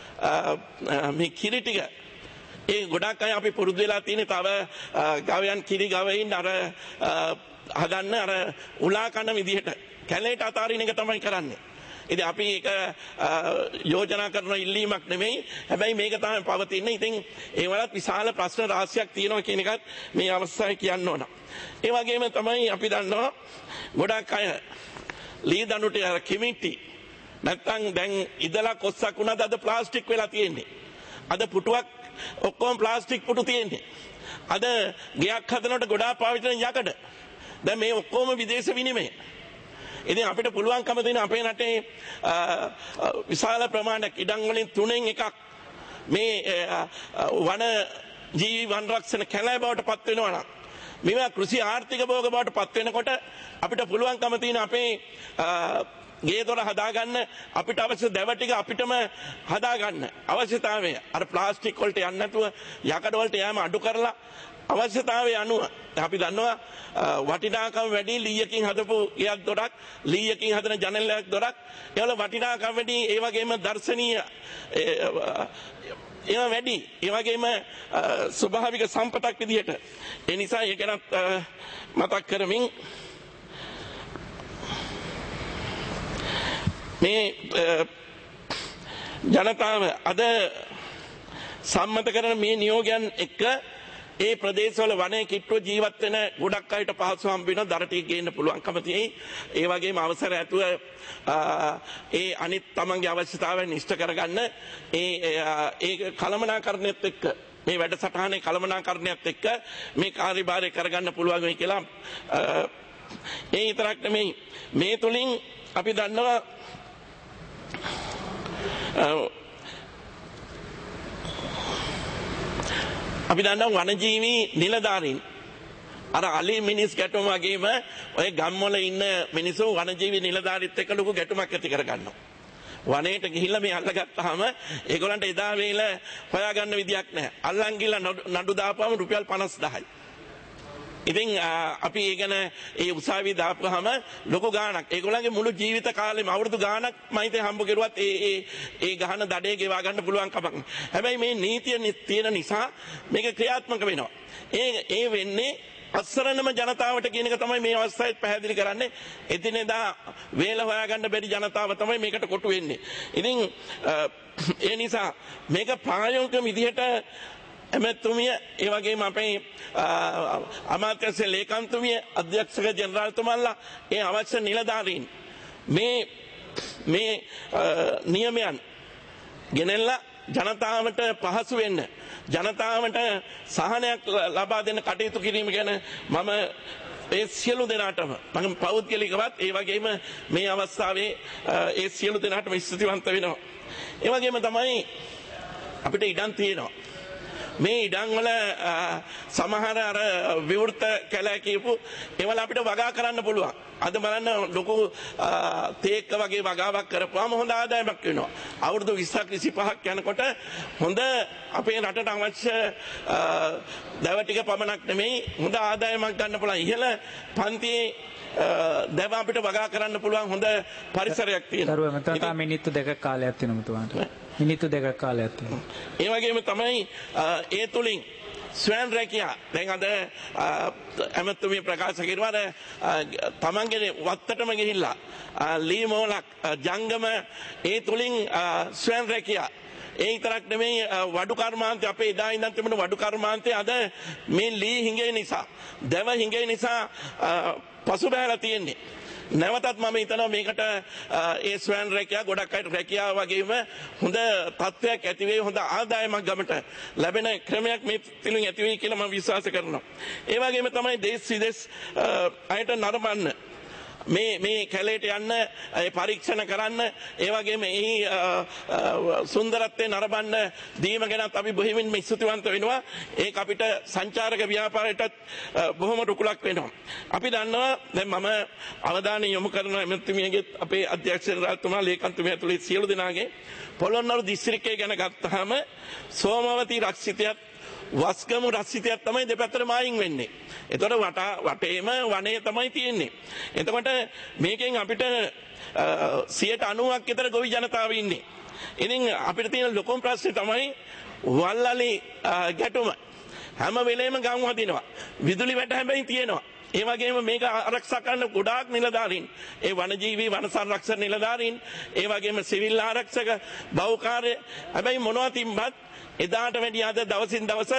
මේ කිරි ටික ඒ ගොඩක් අය අපි පුරුදු වෙලා තියෙන තව ගවයන් කිරි ගවයින් අර හදන්න අර උලා කන විදිහට කැලේට අතාරින එක තමයි කරන්නේ. ඉතින් අපි ඒක යෝජනා කරන ඉල්ලීමක් නෙමෙයි. හැබැයි මේක තමයි පවතින්නේ. ඉතින් ඒ වලත් විශාල ප්‍රශ්න රාශියක් තියෙනවා කියන එකත් මේ අවස්ථාවේ කියන්න ඕන. ඒ වගේම තමයි අපි දන්නවා ගොඩක් අය ලී දනුට කිමිටි නැත්තම් දැන් ඉදලා කොස්සක් වුණාද අද ප්ලාස්ටික් වෙලා තියෙන්නේ. අද පුටුවක් ඔක්කොම ප්ලාස්ටික් පුටු තියෙන්නේ. අද ගයක් හදනකොට ගොඩාක් පාවිච්චි කරන යකඩ. දැන් මේ ඔක්කොම විදේශ විනිමය. ඉතින් අපිට පුළුවන්කම දෙන අපේ රටේ විශාල ප්‍රමාණයක් ඉඩම් වලින් 3න් 1ක් මේ වන ජීවි වන රක්ෂණ කැලෑ බවට පත් වෙනවා නම් මේවා කෘෂි ආර්ථික භෝග බවට පත් වෙනකොට අපිට පුළුවන්කම තියෙන අපේ ගේ දොර හදාගන්න අපිට අවශ්‍ය දැව ටික අපිටම හදාගන්න අවශ්‍යතාවය අර ප්ලාස්ටික් වලට යන්නේ නැතුව යකඩ වලට යෑම අඩු කරලා අවශ්‍යතාවය අනුව අපි දන්නවා වටිනාකම වැඩි ලීයකින් හදපු ගයක් දොරක් ලීයකින් හදන ජනේලයක් දොරක් ඒවල වටිනාකම වැඩි ඒ වගේම දර්ශනීය ඒවා වැඩි ඒ වගේම ස්වභාවික සම්පතක් විදිහට ඒ නිසා ඒක මතක් කරමින් මේ ජනතාව අද සම්මත කරන මේ නියෝගයන් එක්ක ඒ ප්‍රදේශවල වනයේ කිට්ටුව ජීවත් වෙන ගොඩක් අයට පහසු හම්බ වෙන දරටිය ගේන්න පුළුවන්කම තියෙයි. ඒ වගේම අවසර ඇතුව ඒ අනිත් තමන්ගේ අවශ්‍යතාවයන් ඉෂ්ට කරගන්න ඒ කළමනාකරණයත් එක්ක මේ වැඩසටහනේ කළමනාකරණයත් එක්ක මේ කාර්යභාරය කරගන්න පුළුවන් වෙයි කියලා ඒ විතරක් නෙමෙයි මේ තුලින් අපි දන්නවා වනජීවී නිලධාරීන් අර අලි මිනිස් ගැටුම වගේම ඔය ගම්වල ඉන්න මිනිස්සු වනජීවී නිලධාරීත් එක්ක ලොකු ගැටුමක් ඇති කරගන්නවා. වනයේට ගිහිල්ලා මේ අල්ලගත්තාම ඒගොල්ලන්ට එදා වේල හොයාගන්න විදියක් නැහැ. අල්ලන් ගිහලා නඩු දාපුවම රුපියල් 50000යි. ඉතින් අපි ඒ ගැන ඒ උසාවිය දාපුවාම ලොකු ගාණක් ඒගොල්ලන්ගේ මුළු ජීවිත කාලෙම අවුරුදු ගාණක් මයිතේ හම්බ කරුවත් ඒ ගහන දඩේ ගෙවා ගන්න පුළුවන් කමක්. හැබැයි මේ නීතිය තියෙන නිසා මේක ක්‍රියාත්මක වෙනවා. ඒ වෙන්නේ අස්සරණම ජනතාවට කියන එක තමයි මේ අවස්ථාවේ පැහැදිලි කරන්නේ. එදිනෙදා වේල හොයාගන්න බැරි ජනතාව තමයි මේකට කොටු වෙන්නේ. ඉතින් ඒ නිසා මේක ප්‍රායෝගික විදිහට එමෙතුමිය ඒ වගේම අපේ අමාත්‍යංශ ලේකම්තුමිය අධ්‍යක්ෂක ජනරාල්තුමාලා ඒ අවශ්‍ය නිලධාරීන් මේ නියමයන් ගෙනල්ලා ජනතාවට පහසු වෙන්න ජනතාවට සහනයක් ලබා දෙන්න කටයුතු කිරීම ගැන මම ඒ සියලු දෙනාටම මම පෞද්ගලිකවත් ඒ වගේම මේ අවස්ථාවේ ඒ සියලු දෙනාටම ස්තුතිවන්ත වෙනවා. ඒ වගේම තමයි අපිට ඉඩම් තියෙනවා. මේ ඉඩම් වල සමහර අර විවෘත කැලෑ කියපු ඒවල අපිට වගා කරන්න පුළුවන්. අද බලන්න ලොකු තේක්ක වගේ වගාවක් කරපුවාම හොඳ ආදායමක් වෙනවා. අවුරුදු 20ක් 25ක් යනකොට හොඳ අපේ රටට අවශ්‍ය දැව ටික පමණක් නෙමෙයි හොඳ ආදායමක් ගන්න පුළුවන්. ඉහළ පන්තියේ දැව අපිට වගා කරන්න පුළුවන් හොඳ පරිසරයක් තියෙනවා. දරුවා මත මිනිත්තු 2ක කාලයක් තියෙනවා මතුමාට. මිනිත්තු 2ක කාලයක් තියෙනවා. ඒ වගේම තමයි ඒ තුලින් ස්වයං රැකියා දැන් අද ඇමතුමිය ප්‍රකාශ කිරුවාද තමන්ගේ වත්තටම ගිහිල්ලා ලී මෝලක් ජංගම ඒ තුලින් ස්වයං රැකියා ඒ විතරක් නෙමෙයි වඩු කර්මාන්තය අපේ එදා ඉඳන් තිබුණ වඩු කර්මාන්තය අද මේ ලී හිඟේ නිසා දැව හිඟේ නිසා පසුබෑලා තියෙන්නේ. නැවතත් මම හිතනවා මේකට ඒ ස්වයං රැකියා ගොඩක් අයට රැකියාව වගේම හොඳ තත්ත්වයක් ඇති වෙයි හොඳ ආදායමක් ගමට ලැබෙන ක්‍රමයක් මේ තුලින් ඇති වෙයි කියලා මම විශ්වාස කරනවා. ඒ වගේම තමයි දේශ විදේශ අයට නරඹන්න මේ කැලේට යන්න පරීක්ෂණ කරන්න ඒ වගේම සුන්දරත්වය නරඹන්න දීම ගැනත් අපි බොහොමින් ස්තුතිවන්ත වෙනවා. ඒක අපිට සංචාරක ව්‍යාපාරයටත් බොහොම රුකුලක් වෙනවා. අපි දන්නවා දැන් මම අවධානය යොමු කරන එමෙතුමියගේ අපේ අධ්‍යක්ෂකතුමා ලේකම්තුමිය ඇතුළේ සියලු දෙනාගේ පොළොන්නරු දිස්ත්‍රික්කය ගැන ගත්තාම සෝමවතී රක්ෂිතයත් වස්ගමු රක්ෂිතයක් තමයි දෙපැත්තට මායින් වෙන්නේ. එතකොට වටේම වනය තමයි තියෙන්නේ. එතකොට මේකෙන් අපිට 90%ක් විතර ගොවි ජනතාව ඉන්නේ. ඉතින් අපිට තියෙන ලොකුම ප්‍රශ්නේ තමයි වල්ලලි ගැටුම. හැම වෙලේම ගම් වදිනවා. විදුලි වැට හැබැයි තියෙනවා. ඒ වගේම මේක ආරක්ෂා කරන ගොඩාක් නිලධාරීන් ඒ වනජීවී වන සංරක්ෂණ නිලධාරීන් ඒ වගේම සිවිල් ආරක්ෂක බහුකාර්ය හැබැයි මොනවා තිබ්බත් එදාට වැඩිය අද දවසින් දවස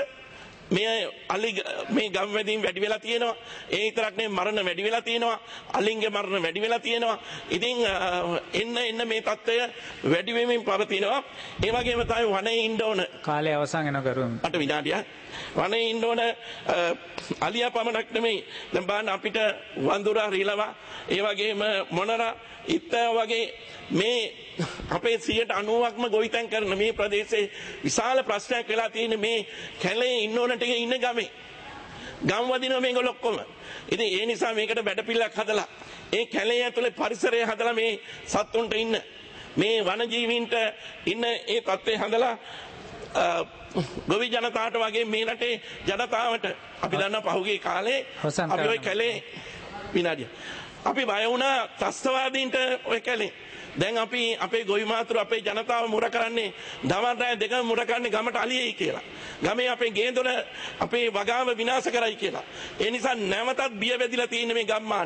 මේ ගම්වැදීන් වැඩි වෙලා තියෙනවා. ඒ විතරක් නෙවෙයි මරණ වැඩි වෙලා තියෙනවා. අලින්ගේ මරණ වැඩි වෙලා තියෙනවා. ඉතින් එන්න මේ තත්ත්වය වැඩි වෙමින් පවතිනවා. ඒ වගේම තමයි වනයේ ඉන්න ඕන කාලය අවසන් වෙනවා කරුවම. අට විනාඩියක්. වනයේ ඉන්න ඕන අලියා පමණක් නෙමෙයි. දැන් බලන්න අපිට වඳුරා රිලවා ඒ වගේම මොනරා ඉත්තය වගේ මේ අපේ 90%ක්ම ගොවිතැන් කරන මේ ප්‍රදේශයේ විශාල ප්‍රශ්නයක් වෙලා තියෙන මේ කැලේ ඉන්න ඕන ටික ඉන්න ගමේ ගම් වදිනවා මේගොල්ලෝ ඔක්කොම. ඉතින් ඒ නිසා මේකට බැඩපිල්ලක් හදලා ඒ කැලේ ඇතුලේ පරිසරය හදලා මේ සත්තුන්ට ඉන්න මේ වනජීවීන්ට ඉන්න ඒ තත්ත්වය හදලා ගොවි ජනතාවට වගේ මේ රටේ ජනතාවට අපි දන්නා පහුගිය කාලේ අපි ওই කැලේ විනාඩිය අපි බය වුණා ත්‍ස්තවාදීන්ට ඔය කැලේ. දැන් අපි අපේ ගොවි මාතෘ අපේ ජනතාව මුර කරන්නේ දවල් රැය දෙකම මුර කරන්නේ ගමට අලියයි කියලා. ගමේ අපේ ගේදොර අපේ වගාව විනාශ කරයි කියලා. ඒ නිසා නැවතත් බිය වැදිලා තියෙන මේ ගම්මාන.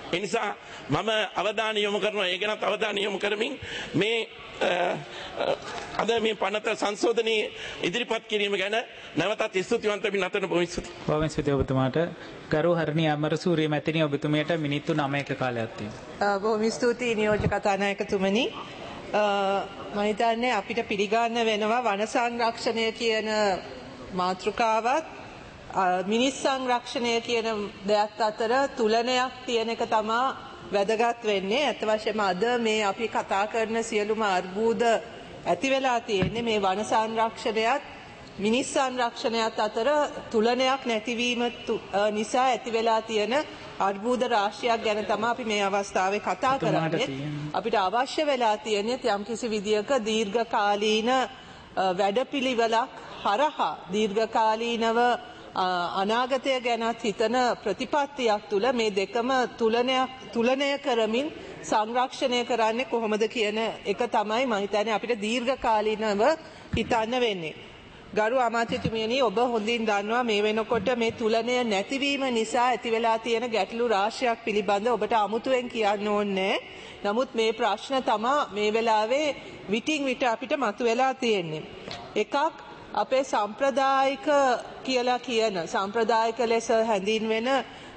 ඒ නිසා මම අවධානය යොමු කරනවා ඒ ගැනත් අවධානය යොමු කරමින් මේ අද මේ පනත සංශෝධනයේ ඉදිරිපත් කිරීම ගැන නැවතත් ස්තුතිවන්ත වෙමින් අතන බොහොම ස්තුතියි. බොහොම ස්තුතියි ඔබතුමාට. ගරු හරණී අමරසූරිය මැතිණිය ඔබතුමියට මිනිත්තු 9ක කාලයක් තියෙනවා. බොහොම ස්තුතියි නියෝජ්‍ය කතානායකතුමනි. මම හිතන්නේ අපිට පිළිගන්න වෙනවා වන සංරක්ෂණය කියන මාතෘකාවත් මිනිස් සංරක්ෂණය කියන දෙයක් අතර තුලනයක් තියෙන එක තමයි වැදගත් වෙන්නේ. අත් වශයෙන්ම අද මේ අපි කතා කරන සියලුම අර්බුද ඇති වෙලා තියෙන්නේ මේ වන සංරක්ෂණයත් මිනිස් සංරක්ෂණයත් අතර තුලනයක් නැතිවීම නිසා ඇති වෙලා තියෙන අර්බුද රාශියක් ගැන තමයි අපි මේ අවස්ථාවේ කතා කරන්නේ. අපිට අවශ්‍ය වෙලා තියෙන්නේ යම්කිසි විදියක දීර්ඝකාලීන වැඩපිළිවෙලක් හරහා දීර්ඝකාලීනව අනාගතය ගැනත් හිතන ප්‍රතිපත්තියක් තුළ මේ දෙකම තුලනය කරමින් සංරක්ෂණය කරන්නේ කොහොමද කියන එක තමයි මම හිතන්නේ අපිට දීර්ඝකාලීනව හිතන්න වෙන්නේ. ගරු අමාත්‍යතුමියනි ඔබ හොඳින් දන්නවා මේ වෙනකොට මේ තුලනය නැතිවීම නිසා ඇති වෙලා තියෙන ගැටලු රාශියක් පිළිබඳ ඔබට අමුතුවෙන් කියන්න ඕනේ. නමුත් මේ ප්‍රශ්න තමයි මේ වෙලාවේ විටින් විට අපිට මතුවලා තියෙන්නේ. එකක් අපේ සම්ප්‍රදායික කියලා කියන සම්ප්‍රදායික ලෙස හැඳින්වෙන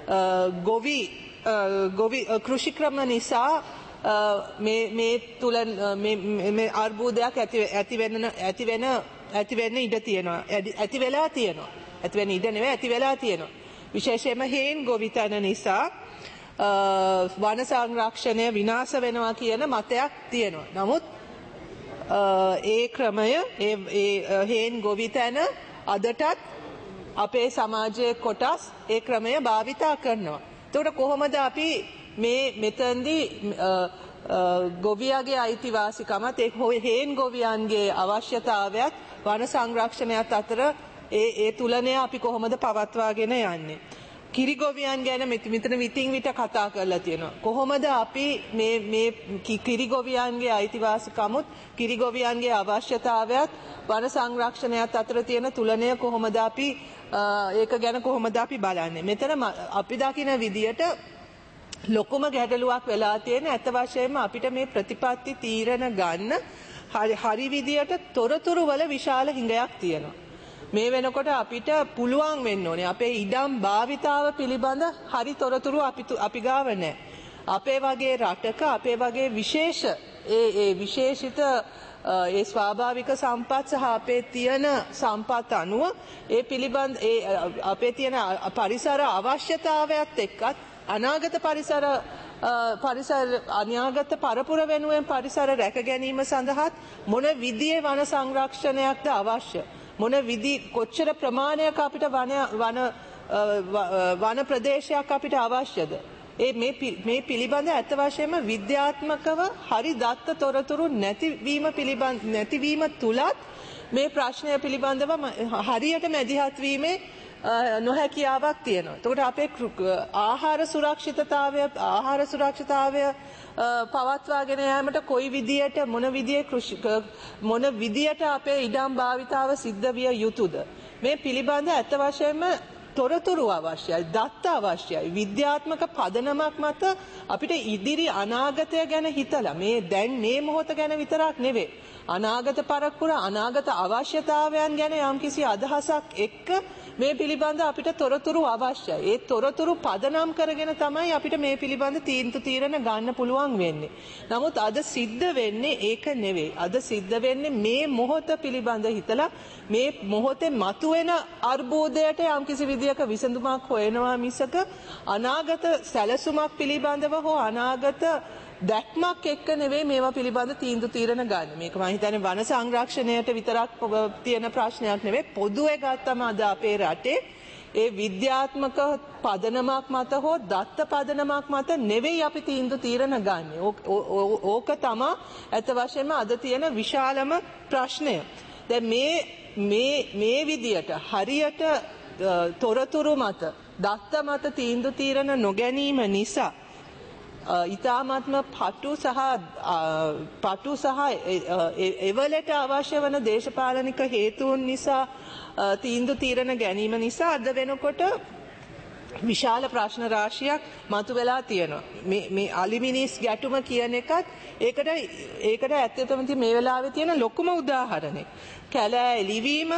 ගොවි කෘෂි ක්‍රම නිසා මේ තුලන මේ අර්බුදයක් ඇති වෙන්න ඉඩ තියෙනවා. ඇති වෙලා තියෙනවා. ඇති වෙන්න ඉඩ නෙවෙයි ඇති වෙලා තියෙනවා. විශේෂයෙන්ම හේන් ගොවිතැන නිසා වන සංරක්ෂණය විනාශ වෙනවා කියන මතයක් තියෙනවා. නමුත් ඒ ක්‍රමය ඒ හේන් ගොවිතැන අදටත් අපේ සමාජයේ කොටස් ඒ ක්‍රමය භාවිතා කරනවා. එතකොට කොහොමද අපි මේ මෙතෙන්දී ගොවියාගේ අයිතිවාසිකමත් ඒ හේන් ගොවියන්ගේ අවශ්‍යතාවයත් වන සංරක්ෂණයත් අතර ඒ තුලනය අපි කොහොමද පවත්වාගෙන යන්නේ? කිරි ගොවියන් ගැන මෙතන විටින් විට කතා කරලා තියෙනවා. කොහොමද අපි මේ කිරි ගොවියන්ගේ අයිතිවාසිකමුත් කිරි ගොවියන්ගේ අවශ්‍යතාවයත් වන සංරක්ෂණයත් අතර තියෙන තුලනය කොහොමද අපි ඒක ගැන කොහොමද අපි බලන්නේ? මෙතන අපි දකින විදියට ලොකුම ගැටලුවක් වෙලා තියෙන ඇත්ත වශයෙන්ම අපිට මේ ප්‍රතිපත්ති තීරණ ගන්න හරි විදියට තොරතුරු වල විශාල හිඟයක් තියෙනවා. මේ වෙනකොට අපිට පුළුවන් වෙන්න ඕනේ අපේ ඉඩම් භාවිතාව පිළිබඳ හරි තොරතුරු අපි ගාව නැහැ. අපේ වගේ රටක අපේ වගේ විශේෂ ඒ විශේෂිත ඒ ස්වාභාවික සම්පත් සහ අපේ තියෙන සම්පත් අනුව ඒ පිළිබඳ අපේ තියෙන පරිසර අවශ්‍යතාවයත් එක්කත් අනාගත අනාගත පරපුර වෙනුවෙන් පරිසර රැක ගැනීම සඳහා මොන විදියේ වන සංරක්ෂණයක්ද අවශ්‍ය? මොන කොච්චර ප්‍රමාණයක් අපිට වන ප්‍රදේශයක් අපිට අවශ්‍යද? මේ පිළිබඳ ඇත්ත වශයෙන්ම විද්‍යාත්මකව හරි දත්ත තොරතුරු නැතිවීම තුලත් මේ ප්‍රශ්නය පිළිබඳව හරියට මැදිහත් වීමේ නොහැකියාවක් තියෙනවා. එතකොට අපේ ආහාර සුරක්ෂිතතාවය පවත්වාගෙන යාමට කොයි විදියට මොන විදියට අපේ ඉඩම් භාවිතාව සිද්ධ විය යුතුද? මේ පිළිබඳ ඇත්ත වශයෙන්ම තොරතුරු අවශ්‍යයි, දත්ත අවශ්‍යයි. විද්‍යාත්මක පදනමක් මත අපිට ඉදිරි අනාගතය ගැන හිතලා දැන් මේ මොහොත ගැන විතරක් නෙවෙයි. අනාගත පරපුර අනාගත අවශ්‍යතාවයන් ගැන යම්කිසි අදහසක් එක්ක මේ පිළිබඳ අපිට තොරතුරු අවශ්‍යයි. ඒ තොරතුරු පදනම් කරගෙන තමයි අපිට මේ පිළිබඳ තීරණ ගන්න පුළුවන් වෙන්නේ. නමුත් අද සිද්ධ වෙන්නේ ඒක නෙවෙයි. අද සිද්ධ වෙන්නේ මේ මොහොත පිළිබඳ හිතලා මේ මොහොතේ මතුවෙන අර්බුදයට යම්කිසි විදියක විසඳුමක් හොයනවා මිසක අනාගත සැලසුමක් පිළිබඳව හෝ අනාගත දැක්මක් එක්ක නෙවෙයි මේවා පිළිබඳ තීරණ ගන්න. මේක මම හිතන්නේ වන සංරක්ෂණයට විතරක් තියෙන ප්‍රශ්නයක් නෙවෙයි. පොදුවේ ගත්තම අද අපේ රටේ ඒ විද්‍යාත්මක පදනමක් මත හෝ දත්ත පදනමක් මත නෙවෙයි අපි තීරණ ගන්න. ඕක තමයි ඇත්ත වශයෙන්ම අද තියෙන විශාලම ප්‍රශ්නය. දැන් මේ විදියට හරියට තොරතුරු මත දත්ත මත තීරණ නොගැනීම නිසා ඉතාමත්ම පටු සහ එවලට අවශ්‍ය වන දේශපාලනික හේතුන් නිසා තීරණ ගැනීම නිසා අද වෙනකොට විශාල ප්‍රශ්න රාශියක් මතුවලා තියෙනවා. මේ අලිමිනිස් ගැටුම කියන එකත් ඒකට ඇත්තටම මේ වෙලාවේ තියෙන ලොකුම උදාහරණයක්. කැලෑ එළිවීම,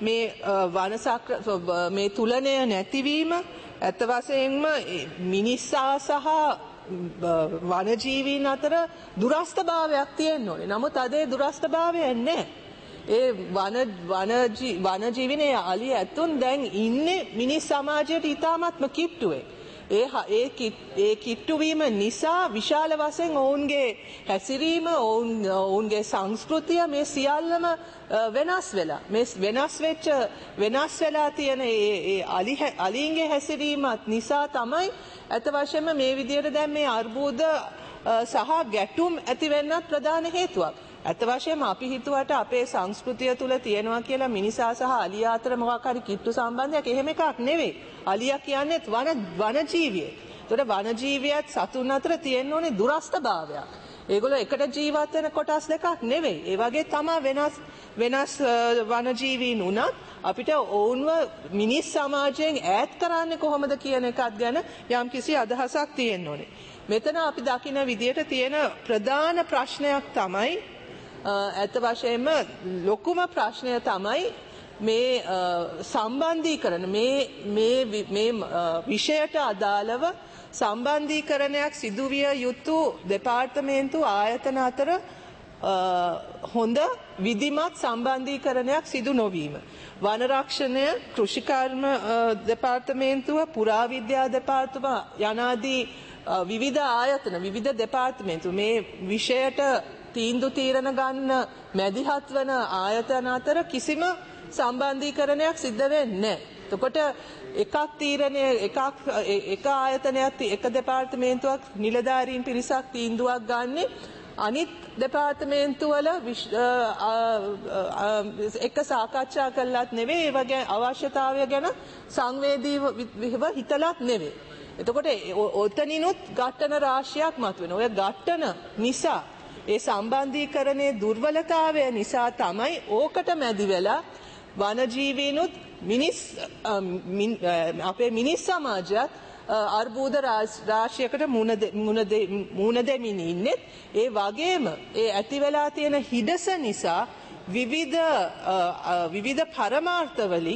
මේ තුලනය නැතිවීම, ඇත්ත වශයෙන්ම මිනිසා සහ වනජීවීන් අතර දුරස්ථභාවයක් තියෙන්න ඕනේ. නමුත් අද ඒ දුරස්ථභාවය නැහැ. ඒ වනජීවිනේ අලි ඇතුන් දැන් ඉන්නේ මිනිස් සමාජයට ඉතාමත්ම කිට්ටුවේ. ඒ කිට්ටුවීම නිසා විශාල වශයෙන් ඔවුන්ගේ හැසිරීම, ඔවුන්ගේ සංස්කෘතිය මේ සියල්ලම වෙනස් වෙලා. මේ වෙනස් වෙලා තියෙන ඒ අලීන්ගේ හැසිරීමත් නිසා තමයි ඇත්ත වශයෙන්ම මේ විදියට දැන් මේ අර්බුද සහ ගැටුම් ඇති වෙන්නත් ප්‍රධාන හේතුවක්. ඇත්ත වශයෙන්ම අපි හිතුවට අපේ සංස්කෘතිය තුල තියෙනවා කියලා මිනිසා සහ අලියා අතර මොකක් හරි කිට්ටු සම්බන්ධයක් එහෙම එකක් නෙවෙයි. අලියා කියන්නේ වනජීවියෙක්. ඒතකොට වනජීවියත් සතුන් අතර තියෙන්න ඕනේ දුරස්ථභාවයක්. ඒගොල්ලෝ එකට ජීවත් වෙන කොටස් දෙකක් නෙවෙයි. ඒ වගේ තමයි වෙනස් වනජීවීන් උනත් අපිට ඔවුන්ව මිනිස් සමාජයෙන් ඈත් කරන්නේ කොහොමද කියන එකත් ගැන යම්කිසි අදහසක් තියෙන්න ඕනේ. මෙතන අපි දකින විදියට තියෙන ප්‍රධාන ප්‍රශ්නයක් තමයි ඇත්ත වශයෙන්ම ලොකුම ප්‍රශ්නය තමයි මේ සම්බන්ධීකරණ මේ විෂයට අදාළව සම්බන්ධීකරණයක් සිදුවිය යුතු දෙපාර්තමේන්තු ආයතන අතර හොඳ විධිමත් සම්බන්ධීකරණයක් සිදු නොවීම. වනරක්ෂණය, කෘෂිකර්ම දෙපාර්තමේන්තුව, පුරාවිද්‍යා දෙපාර්තමේන්තුව යනාදී විවිධ ආයතන, විවිධ දෙපාර්තමේන්තු මේ විෂයට තීන්දුව తీරන ගන්න මැදිහත් වන ආයතන අතර කිසිම සම්බන්ධීකරණයක් සිද්ධ වෙන්නේ නැහැ. එතකොට එක ආයතනයක්, එක දෙපාර්තමේන්තුවක් නිලධාරීන් පිරිසක් තීන්දුවක් ගන්නේ අනිත් දෙපාර්තමේන්තු වල එක සාකච්ඡා කළත් නෙවෙයි, ඒ වගේ අවශ්‍යතාවය ගැන සංවේදීව හිතලත් නෙවෙයි. එතකොට ඔතනිනුත් ඝට්ටන රාශියක් මතුවෙනවා. ඔය ඝට්ටන නිසා, ඒ සම්බන්ධීකරණයේ දුර්වලතාවය නිසා තමයි ඕකට මැදි වෙලා වනජීවීනුත් අපේ මිනිස් සමාජයත් අර්බුද රාශියකට මුණ දෙමින් ඉන්නේ. ඒ වගේම ඒ ඇති වෙලා තියෙන හිඩස නිසා විවිධ පරමාර්ථ වලින්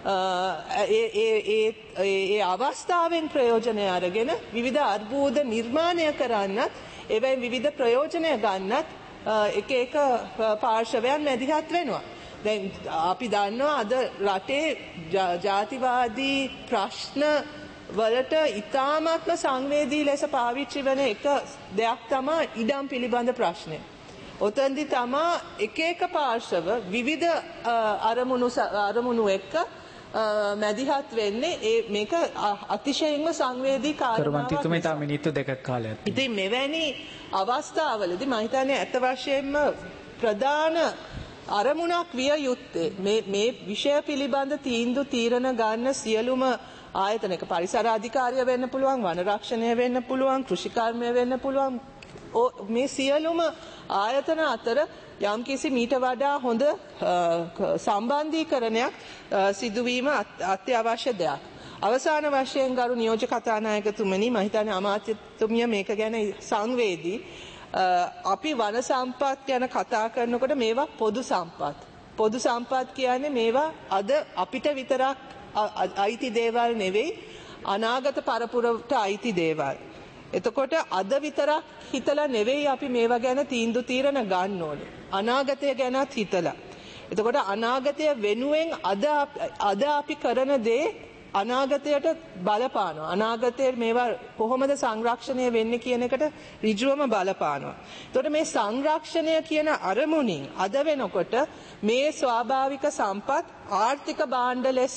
ඒ අවස්ථාවෙන් ප්‍රයෝජනය අරගෙන විවිධ අර්බුද නිර්මාණය කරන්නත්, එබැවින් විවිධ ප්‍රයෝජනය ගන්නත් එක පාර්ශවයන් මැදිහත් වෙනවා. දැන් අපි දන්නවා අද රටේ ජාතිවාදී ප්‍රශ්න වලට ඉතාමත්ම සංවේදී ලෙස පාවිච්චි වෙන එක දෙයක් තමයි ඉඩම් පිළිබඳ ප්‍රශ්නය. ඔතෙන්දි තමයි එක පාර්ශව විවිධ අරමුණු එක්ක මැදිහත් වෙන්නේ. මේක අතිශයින්ම සංවේදී කාරණාවක්. ඉතින් මෙවැනි අවස්ථාවලදී මම හිතන්නේ ඇත්ත වශයෙන්ම ප්‍රධාන අරමුණක් විය යුත්තේ මේ විෂය පිළිබඳ තීන්දුව తీරන ගන්න සියලුම ආයතනක පරිසර අධිකාරිය වෙන්න පුළුවන්, වන රක්ෂණය වෙන්න පුළුවන්, කෘෂිකර්මය වෙන්න පුළුවන්. මේ සියලුම ආයතන අතර යම්කිසි මීට වඩා හොඳ සම්බන්ධීකරණයක් සිදුවීම අත්‍යවශ්‍ය දෙයක්. අවසාන වශයෙන් ගරු නියෝජ්‍ය කතානායකතුමනි, මම හිතන්නේ අමාත්‍යතුමිය මේක ගැන සංවේදී. අපි වන සම්පත් ගැන කතා කරනකොට මේවා පොදු සම්පත්. පොදු සම්පත් කියන්නේ මේවා අද අපිට විතරක් අයිති දේවල් නෙවෙයි, අනාගත පරපුරට අයිති දේවල්. එතකොට අද විතරක් හිතලා නෙවෙයි අපි මේවා ගැන තීන්දුව తీරන ගන්න ඕනේ. අනාගතය ගැනත් හිතලා. එතකොට අනාගතය වෙනුවෙන් අද අපි කරන දේ අනාගතයට බලපානවා. අනාගතයේ මේවා කොහොමද සංරක්ෂණය වෙන්නේ කියන එකට ඍජුවම බලපානවා. එතකොට මේ සංරක්ෂණය කියන අරමුණින් අද වෙනකොට මේ ස්වාභාවික සම්පත් ආර්ථික භාණ්ඩ ලෙස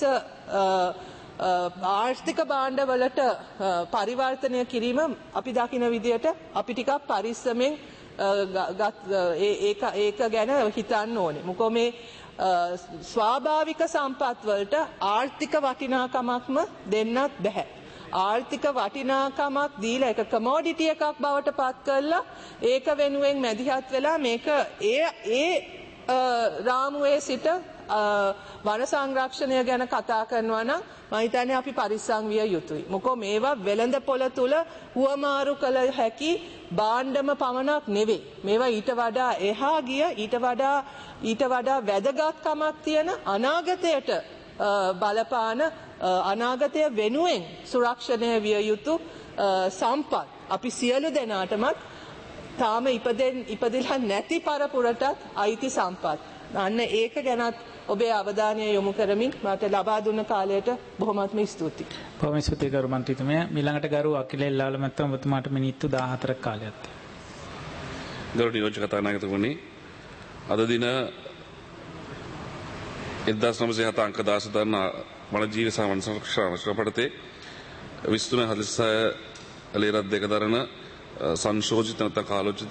ආර්ථික භාණ්ඩ වලට පරිවර්තනය කිරීම අපි දකින විදියට අපි ටිකක් පරිස්සමෙන් ඒක ගැන හිතන්න ඕනේ. මොකද මේ ස්වාභාවික සම්පත් වලට ආර්ථික වටිනාකමක්ම දෙන්නත් බෑ. ආර්ථික වටිනාකමක් දීලා ඒක කමෝඩිටි එකක් බවට පත් කරලා ඒක වෙනුවෙන් මැදිහත් වෙලා මේක ඒ රාමුවේ සිට වන සංරක්ෂණය ගැන කතා කරනවා නම් මම හිතන්නේ අපි පරිස්සම් විය යුතුයි. මොකෝ මේවා වෙළඳ පොළ තුල හුවමාරු කළ හැකි භාණ්ඩම පමණක් නෙවෙයි. මේවා ඊට වඩා එහා ගිය ඊට වඩා වැදගත්කමක් තියෙන අනාගතයට බලපාන අනාගතය වෙනුවෙන් සුරක්ෂණය විය යුතු සම්පත් අපි සියලු දෙනාටමත් තාම ඉපදිලා නැති පරපුරටත් අයිති සම්පත්. අන්න ඒක ගැනත් ඔබේ අවධානය යොමු කරමින් මට ලබා දුන්න කාලයට බොහොමත්ම ස්තුතියි. බොහොම ස්තුතියි ගරු මන්ත්‍රීතුමිය. ඊළඟට ගරු අකිලෙල් ලාල මැතිතුමා ඔබතුමාට මිනිත්තු 14ක් කාලයක් තියෙනවා. ගරු නියෝජක කතානායකතුමනි, අද දින 1907 අංක 16 දරන වනජීවි සහ වන සංරක්ෂණ රාජපටතේ 2346 ලේරත් දෙක දරන සංශෝධිත නැත්නම් කාලෝචිත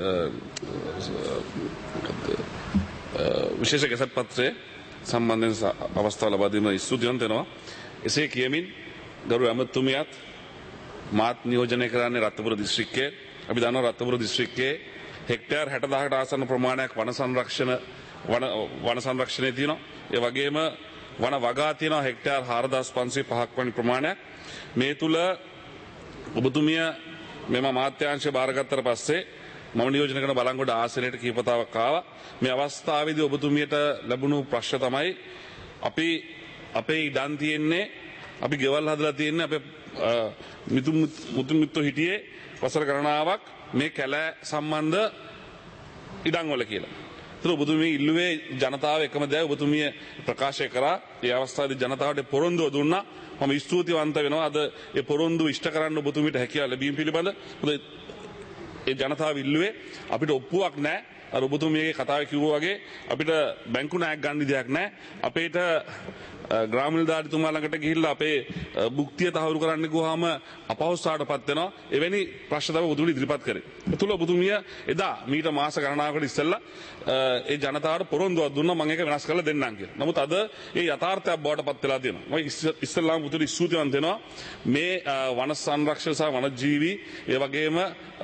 විශේෂ ගැසට් පත්‍රය සම්බන්ධයෙන් අවස්ථාව ලබා දීම ස්තුතිවන්ත වෙනවා. එසේ කියමින් ගරු ඇමතුමියත් මාත් නියෝජනය කරන්නේ රත්නපුර දිස්ත්‍රික්කයේ. අපි දන්නවා රත්නපුර දිස්ත්‍රික්කයේ හෙක්ටයාර් 60000කට ආසන්න ප්‍රමාණයක් වන සංරක්ෂණයේ තියෙනවා. ඒ වගේම වන වගා තියෙනවා හෙක්ටයාර් 4505ක් වැනි ප්‍රමාණයක්. මේ තුල ඔබතුමිය මෙම අමාත්‍යාංශය බාරගත්තට පස්සේ මම නියෝජනය කරන බලංගොඩ ආසනයට කීපතාවක් ආවා. මේ අවස්ථාවේදී ඔබතුමියට ලැබුණු ප්‍රශ්න තමයි අපේ ඉඩම් තියෙන්නේ, අපි ගෙවල් හදලා තියෙන්නේ අපේ මිතුරු හිටියේ වසර ගණනාවක් මේ කැලෑ සම්බන්ධ ඉඩම් වල කියලා. ඒතර ඔබතුමිය ඉල්ලුවේ ජනතාව එකම දේ ඔබතුමිය ප්‍රකාශ කරා. ඒ අවස්ථාවේදී ජනතාවට පොරොන්දුව දුන්නා. මම ස්තුතිවන්ත වෙනවා අද ඒ පොරොන්දු ඉෂ්ට කරන්න ඔබතුමියට හැකියාව ලැබීම පිළිබඳ. ඒ ජනතාව ඉල්ලුවේ අපිට ඔප්පුවක් නැහැ. අර ඔබතුමියගේ කතාවේ කිව්වා වගේ අපිට බැංකු ණයක් ගන්න විදියක් නැහැ. අපේට ග්‍රාම නිලධාරිතුමා ළඟට ගිහිල්ලා අපේ භුක්තිය තහවුරු කරන්න ගියාම අපහසුතාවටපත් වෙනවා. එවැනි ප්‍රශ්න තමයි ඔබතුමිය ඉදිරිපත් කරේ. ඒ තුල ඔබතුමිය එදා මීට මාස ගණනාවකට ඉස්සෙල්ලා ඒ ජනතාවට පොරොන්දුවක් දුන්නා මම ඒක වෙනස් කරලා දෙන්නම් කියලා. නමුත් අද ඒ යථාර්ථයක් බවට පත් වෙලා තියෙනවා. මම ඉස්සෙල්ලාම ඔබතුමිය ස්තුතිවන්ත වෙනවා මේ වන සංරක්ෂණ සහ වනජීවි ඒ වගේම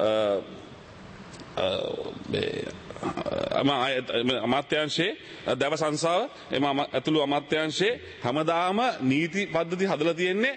අමාත්‍යාංශයේ දැව සංසාව එම ඇතුළු අමාත්‍යාංශයේ හැමදාම නීති පද්ධති හදලා තියෙන්නේ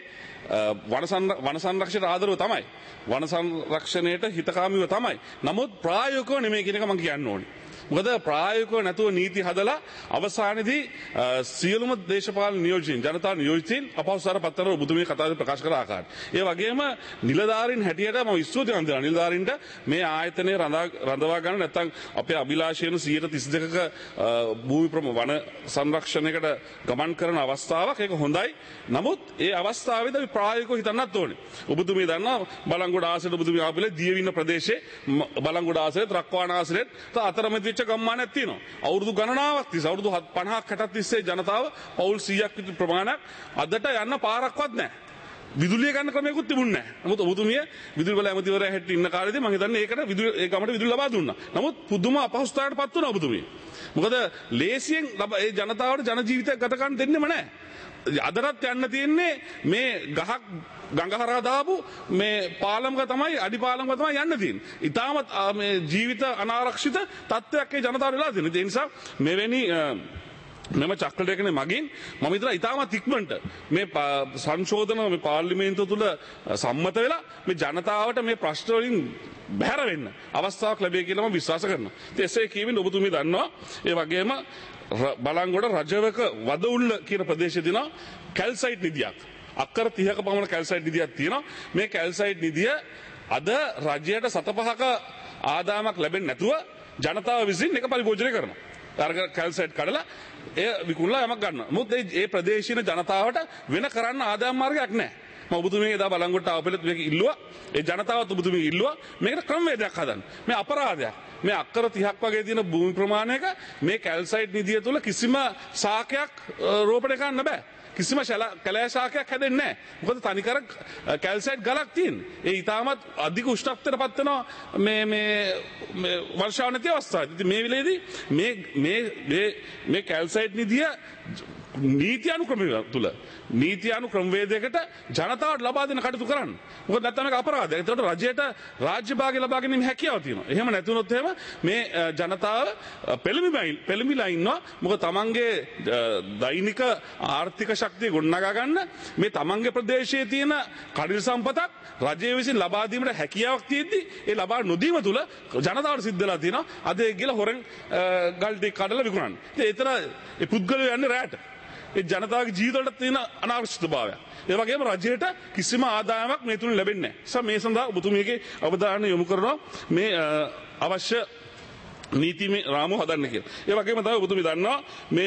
වන සංරක්ෂණයට ආදරව තමයි. වන සංරක්ෂණයට හිතකාමීව තමයි. නමුත් ප්‍රායෝගිකව නෙමෙයි කියන එක මම කියන්න ඕනේ. මොකද ප්‍රායෝගිකව නැතුව නීති හදලා අවසානයේදී සියලුම දේශපාලන නියෝජිතින් ජනතා නියෝජිතින් අපහසුතාවට පත් කරන ඔබතුමිය කතාවේ ප්‍රකාශ කළ ආකාරය. ඒ වගේම නිලධාරීන් හැටියට මම ස්තුතිවන්ත වෙනවා. නිලධාරීන්ට මේ ආයතනය රඳවා ගන්න නැත්නම් අපේ අභිලාෂයන 132ක භූමි වන සංරක්ෂණයකට ගමන් කරන අවස්ථාවක්. ඒක හොඳයි. නමුත් ඒ අවස්ථාවේදී අපි ප්‍රායෝගිකව හිතන්නත් ඕනේ. ඔබතුමිය දන්නා බලංගොඩ ආසනයේ ඔබතුමිය ආපිලේ දියවින්න ප්‍රදේශයේ බලංගොඩ ආසනයේ රක්වාන ආසනයේ අතරමැද ගම්මානයක් තියෙනවා. අවුරුදු ගණනාවක් තිස්සේ අවුරුදු 50ක් 60ක් තිස්සේ ජනතාව පවුල් 100ක් විතර ප්‍රමාණයක් අදට යන්න පාරක්වත් නැහැ. විදුලිය ගන්න ක්‍රමයක්වත් තිබුණේ නැහැ. නමුත් ඔබතුමිය විදුලි වල ඇමතිවරයා හැටියට ඉන්න කාලේදී මම හිතන්නේ ඒකට ඒ ගමට විදුලි ලබා දුන්නා. නමුත් පුදුම අපහසුතාවයකට පත් වුණා ඔබතුමිය. මොකද ලේසියෙන් ඒ ජනතාවට ජන ජීවිතයක් ගත කරන්න දෙන්නෙම නැහැ. අදටත් යන්න තියෙන්නේ මේ ගහක් ගඟ හරහා දාපු මේ පාලමක තමයි අඩි පාලමක තමයි යන්න තියෙන්නේ. ඊටමත් මේ ජීවිත අනාරක්ෂිත තත්ත්වයක් ඒ ජනතාවට වෙලා තියෙනවා. ඒ නිසා මෙවැනි මෙම චක්‍රලේඛනයේ මගින් මම හිතනවා ඊටමත් ඉක්මනට මේ සංශෝධන මේ පාර්ලිමේන්තුව තුල සම්මත වෙලා මේ ජනතාවට මේ ප්‍රශ්න වලින් බැහැර වෙන්න අවස්ථාවක් ලැබෙයි කියලා මම විශ්වාස කරනවා. ඉතින් එසේ කියමින් ඔබතුමිය දන්නවා ඒ වගේම බලංගොඩ රජවක වදඋල්ල කියන ප්‍රදේශයේ දින කැල්සයිට් නිදියක් අක්කර 30ක පමණ කැල්සයිට් නිදියක් තියෙනවා. මේ කැල්සයිට් නිදිය අද රජයට 7-5ක ආදායමක් ලැබෙන්නේ නැතුව ජනතාව විසින් එක පරිභෝජනය කරනවා. අර කැල්සයිට් කඩලා ඒ විකුණලා යමක් ගන්නවා. මොකද මේ ප්‍රදේශීය ජනතාවට වෙන කරන්න ආදායම් මාර්ගයක් නැහැ. මම ඔබතුමියගේ දා බලංගොඩට ආපෙලත් මේක ඉල්ලුවා. ඒ ජනතාවත් ඔබතුමිය ඉල්ලුවා මේකට ක්‍රමවේදයක් හදන්න. මේ අපරාධයක්. මේ අක්කර 30ක් වගේ තියෙන භූමි ප්‍රමාණයක මේ කැල්සයිට් නිදිය තුල කිසිම ශාකයක් රෝපණය කරන්න බෑ. කිසිම කැලෑ ශාකයක් හැදෙන්නේ නැහැ. මොකද තනිකර කැල්සයිට් ගලක් තියෙන. ඒ ඊටමත් අධික උෂ්ණත්වයට පත් වෙනවා මේ වර්ෂාව නැති අවස්ථාවේ. ඉතින් මේ වෙලේදී මේ කැල්සයිට් නිදිය නීතියානුක්‍රමය තුළ නීතියානුක්‍රමවේදයකට ජනතාවට ලබා දෙන කටයුතු කරන්න. මොකද නැත්නම් මේක අපරාධයක්. ඒකට රජයට රාජ්‍ය භාගය ලබා ගැනීම හැකියාව තියෙනවා. එහෙම නැති වුණොත් එහෙම මේ ජනතාව පෙළඹිලා ඉන්නවා. මොකද තමන්ගේ දෛනික ආර්ථික ශක්තිය ගොඩනගා ගන්න මේ තමන්ගේ ප්‍රදේශයේ තියෙන කඩිල් සම්පතක් රජය විසින් ලබා දීමට හැකියාවක් තියෙද්දි ඒ ලබා නොදීම තුළ ජනතාවට සිද්ධ වෙලා තියෙනවා. අද ඒ ගිල හොරෙන් ගල් ටික කඩලා විකුණන්න. ඉතින් ඒතර ඒ පුද්ගලයෝ යන්නේ රැට. ඒ ජනතාවගේ ජීවිතවලට තියෙන අනාවශ්‍යතාවය. ඒ වගේම රජයට කිසිම ආදායමක් මේ තුලින් ලැබෙන්නේ නැහැ. මේ සඳහා ඔබතුමියගේ අවධානය යොමු කරනවා මේ අවශ්‍ය නීතිමය රාමුව හදන්න කියලා. ඒ වගේම තමයි ඔබතුමිය දන්නවා මේ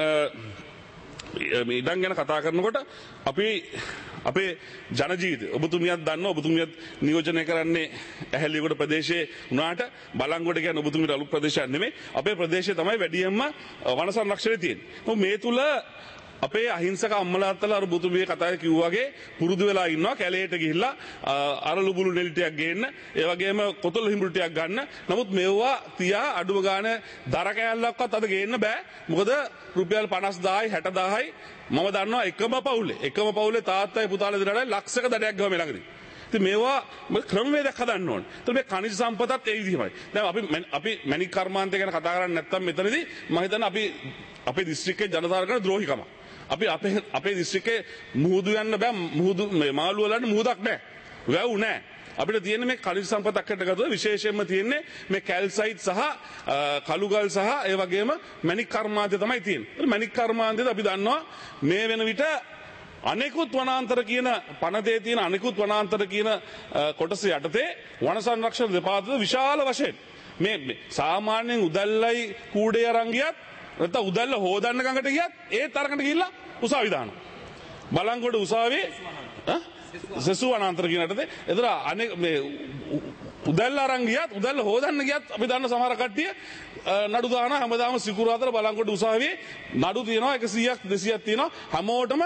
ඉඩම් ගැන කතා කරනකොට අපි අපේ ජන ජීවිතය ඔබතුමියත් දන්නවා ඔබතුමියත් නියෝජනය කරන්නේ ඇහැලියගොඩ ප්‍රදේශයේ වුණාට බලංගොඩ කියන්නේ ඔබතුමියට අලුත් ප්‍රදේශයක් නෙමෙයි. අපේ ප්‍රදේශයේ තමයි වැඩියෙන්ම වන සංරක්ෂණය තියෙන්නේ. මේ තුල අපේ අහිංසක අම්මලා අත්තලා අර බුදුමිය කතාවේ කිව්වා වගේ පුරුදු වෙලා ඉන්නවා කැලේට ගිහිල්ලා අරලු බුළු නෙලි ටිකක් ගේන්න ඒ වගේම කොතල් හිඹුරු ටිකක් ගන්න. නමුත් මෙවුවා තියා අඩුව ගාන දර කෑල්ලක්වත් අද ගේන්න බෑ. මොකද රුපියල් 50000යි 60000යි මම දන්නවා එකම පවුලේ තාත්තයි පුතාලා දෙනාට ලක්ෂක දඩයක් ගාව මේ ළඟදී. ඉතින් මේවා ක්‍රමවේදයක් හදන්න ඕනේ. ඒතර මේ khනිජ සම්පතත් ඒ විදිහමයි. දැන් අපි මැණික් කර්මාන්තය ගැන කතා කරන්නේ නැත්නම් මෙතනදී මම හිතන්නේ අපේ දිස්ත්‍රික්කයේ ජනතාවට කරන ද්‍රෝහිකම. අපේ දිස්ත්‍රික්කේ මුහුදු යන්න බෑ. මුහුදු මාළු වලට මුහුදක් නැහැ. වැව් නැහැ. අපිට තියෙන්නේ මේ khනිජ සම්පතක් එක්ක ගත්තොත් විශේෂයෙන්ම තියෙන්නේ මේ කැල්සයිට් සහ කළුගල් සහ ඒ වගේම මැණික් කර්මාන්තය තමයි තියෙන්නේ. මැණික් කර්මාන්තයද අපි දන්නවා මේ වෙන විට අනෙකුත් වනාන්තර කියන පනතේ තියෙන අනෙකුත් වනාන්තර කියන කොටස යටතේ වන සංරක්ෂණ දෙපාර්තමේන්තුව විශාල වශයෙන් මේ සාමාන්‍යයෙන් උදැල්ලයි කූඩේ අරන් ගියත් නැත්නම් උදැල්ල හොදන්න ගඟට ගියත් ඒත් අරකට ගිහිල්ලා උසාවි දානවා. බලංගොඩ උසාවියේ සෙසු වනාන්තර කියන යටතේ එතන අනෙක් මේ උදැල්ල අරන් ගියත් උදැල්ල හොදන්න ගියත් අපි දන්න සමහර කට්ටිය නඩු දාන හැමදාම සිකුරාදා බලංගොඩ උසාවියේ නඩු තියෙනවා 100ක් 200ක් තියෙනවා හැමෝටම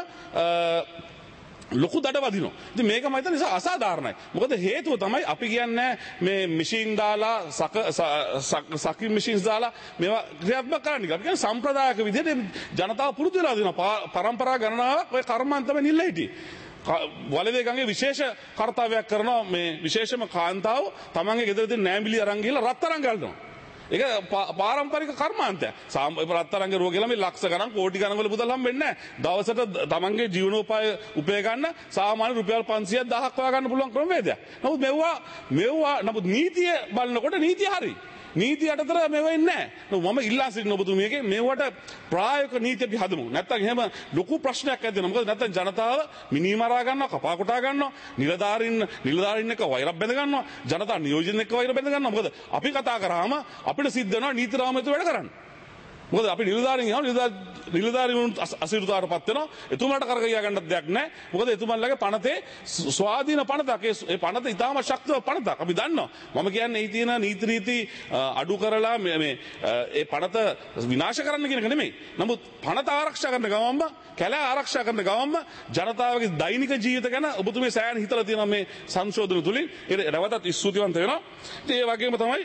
ලොකු දඩ වදිනවා. ඉතින් මේක මම හිතන්නේ අසාධාරණයි. මොකද හේතුව තමයි අපි කියන්නේ මේ මැෂින් දාලා සකින් මැෂින්ස් දාලා මේවා ක්‍රියාත්මක කරන්න කියලා. අපි කියන්නේ සම්ප්‍රදායික විදිහට ජනතාව පුරුදු වෙලා දෙනවා. පරම්පරා ගණනාවක් ඔය කර්මාන්තම නිල්ලා හිටියේ. වලවේ ගඟේ විශේෂ කාර්යයක් කරනවා මේ විශේෂම කාන්තාව තමන්ගේ ගෙදර තියෙන නෑම්බිලි අරන් ගිහලා රත්තරන් ගල්නවා. ඒක පාරම්පරික කර්මාන්තයක්. රත්තරන්ගේ රෝගියලා මේ ලක්ෂ ගණන් කෝටි ගණන් වල මුදල් හම්බෙන්නේ නැහැ. දවසට තමන්ගේ ජීවනෝපාය උපය ගන්න සාමාන්‍ය රුපියල් 500ක් 1000ක් හොයා ගන්න පුළුවන් ක්‍රමවේදයක්. නමුත් මෙවුවා නමුත් නීතිය බලනකොට නීතිය හරි. නීතිය යටතර මේව ඉන්නේ නැහැ. මම ඉල්ලා සිටින ඔබතුමියගේ මේවට ප්‍රායෝගික නීති අපි හදමු. නැත්තම් එහෙම ලොකු ප්‍රශ්නයක් ඇති වෙනවා. මොකද නැත්තම් ජනතාව මිනිමරා ගන්නවා, කපා කොටා ගන්නවා, නිලධාරීන් එක්ක වෛරක් බැඳ ගන්නවා, ජනතා නියෝජන එක්ක වෛර බැඳ ගන්නවා. මොකද අපි කතා කරාම අපිට සිද්ධ වෙනවා නීති රාමයට වැඩ කරන්න. මොකද අපි නිලධාරීන් අසිරුතාවටපත් වෙනවා. එතුමාට කරගියා ගන්නත් දෙයක් නැහැ. මොකද එතුමන්ලගේ පනතේ ස්වාධීන පනතක්. ඒ පනත ඉතාම ශක්තිව පනතක්. අපි දන්නවා. මම කියන්නේ ඒ තියෙන නීති අඩු කරලා මේ ඒ පනත විනාශ කරන්න කියන එක නෙමෙයි. නමුත් පනත ආරක්ෂා කරන ගමන්ම කැලෑ ආරක්ෂා කරන ගමන්ම ජනතාවගේ දෛනික ජීවිත ගැන ඔබතුමේ සෑහෙන හිතලා තියෙනවා මේ සංශෝධන තුලින්. ඒක නැවතත් ස්තුතිවන්ත වෙනවා. ඉතින් ඒ වගේම තමයි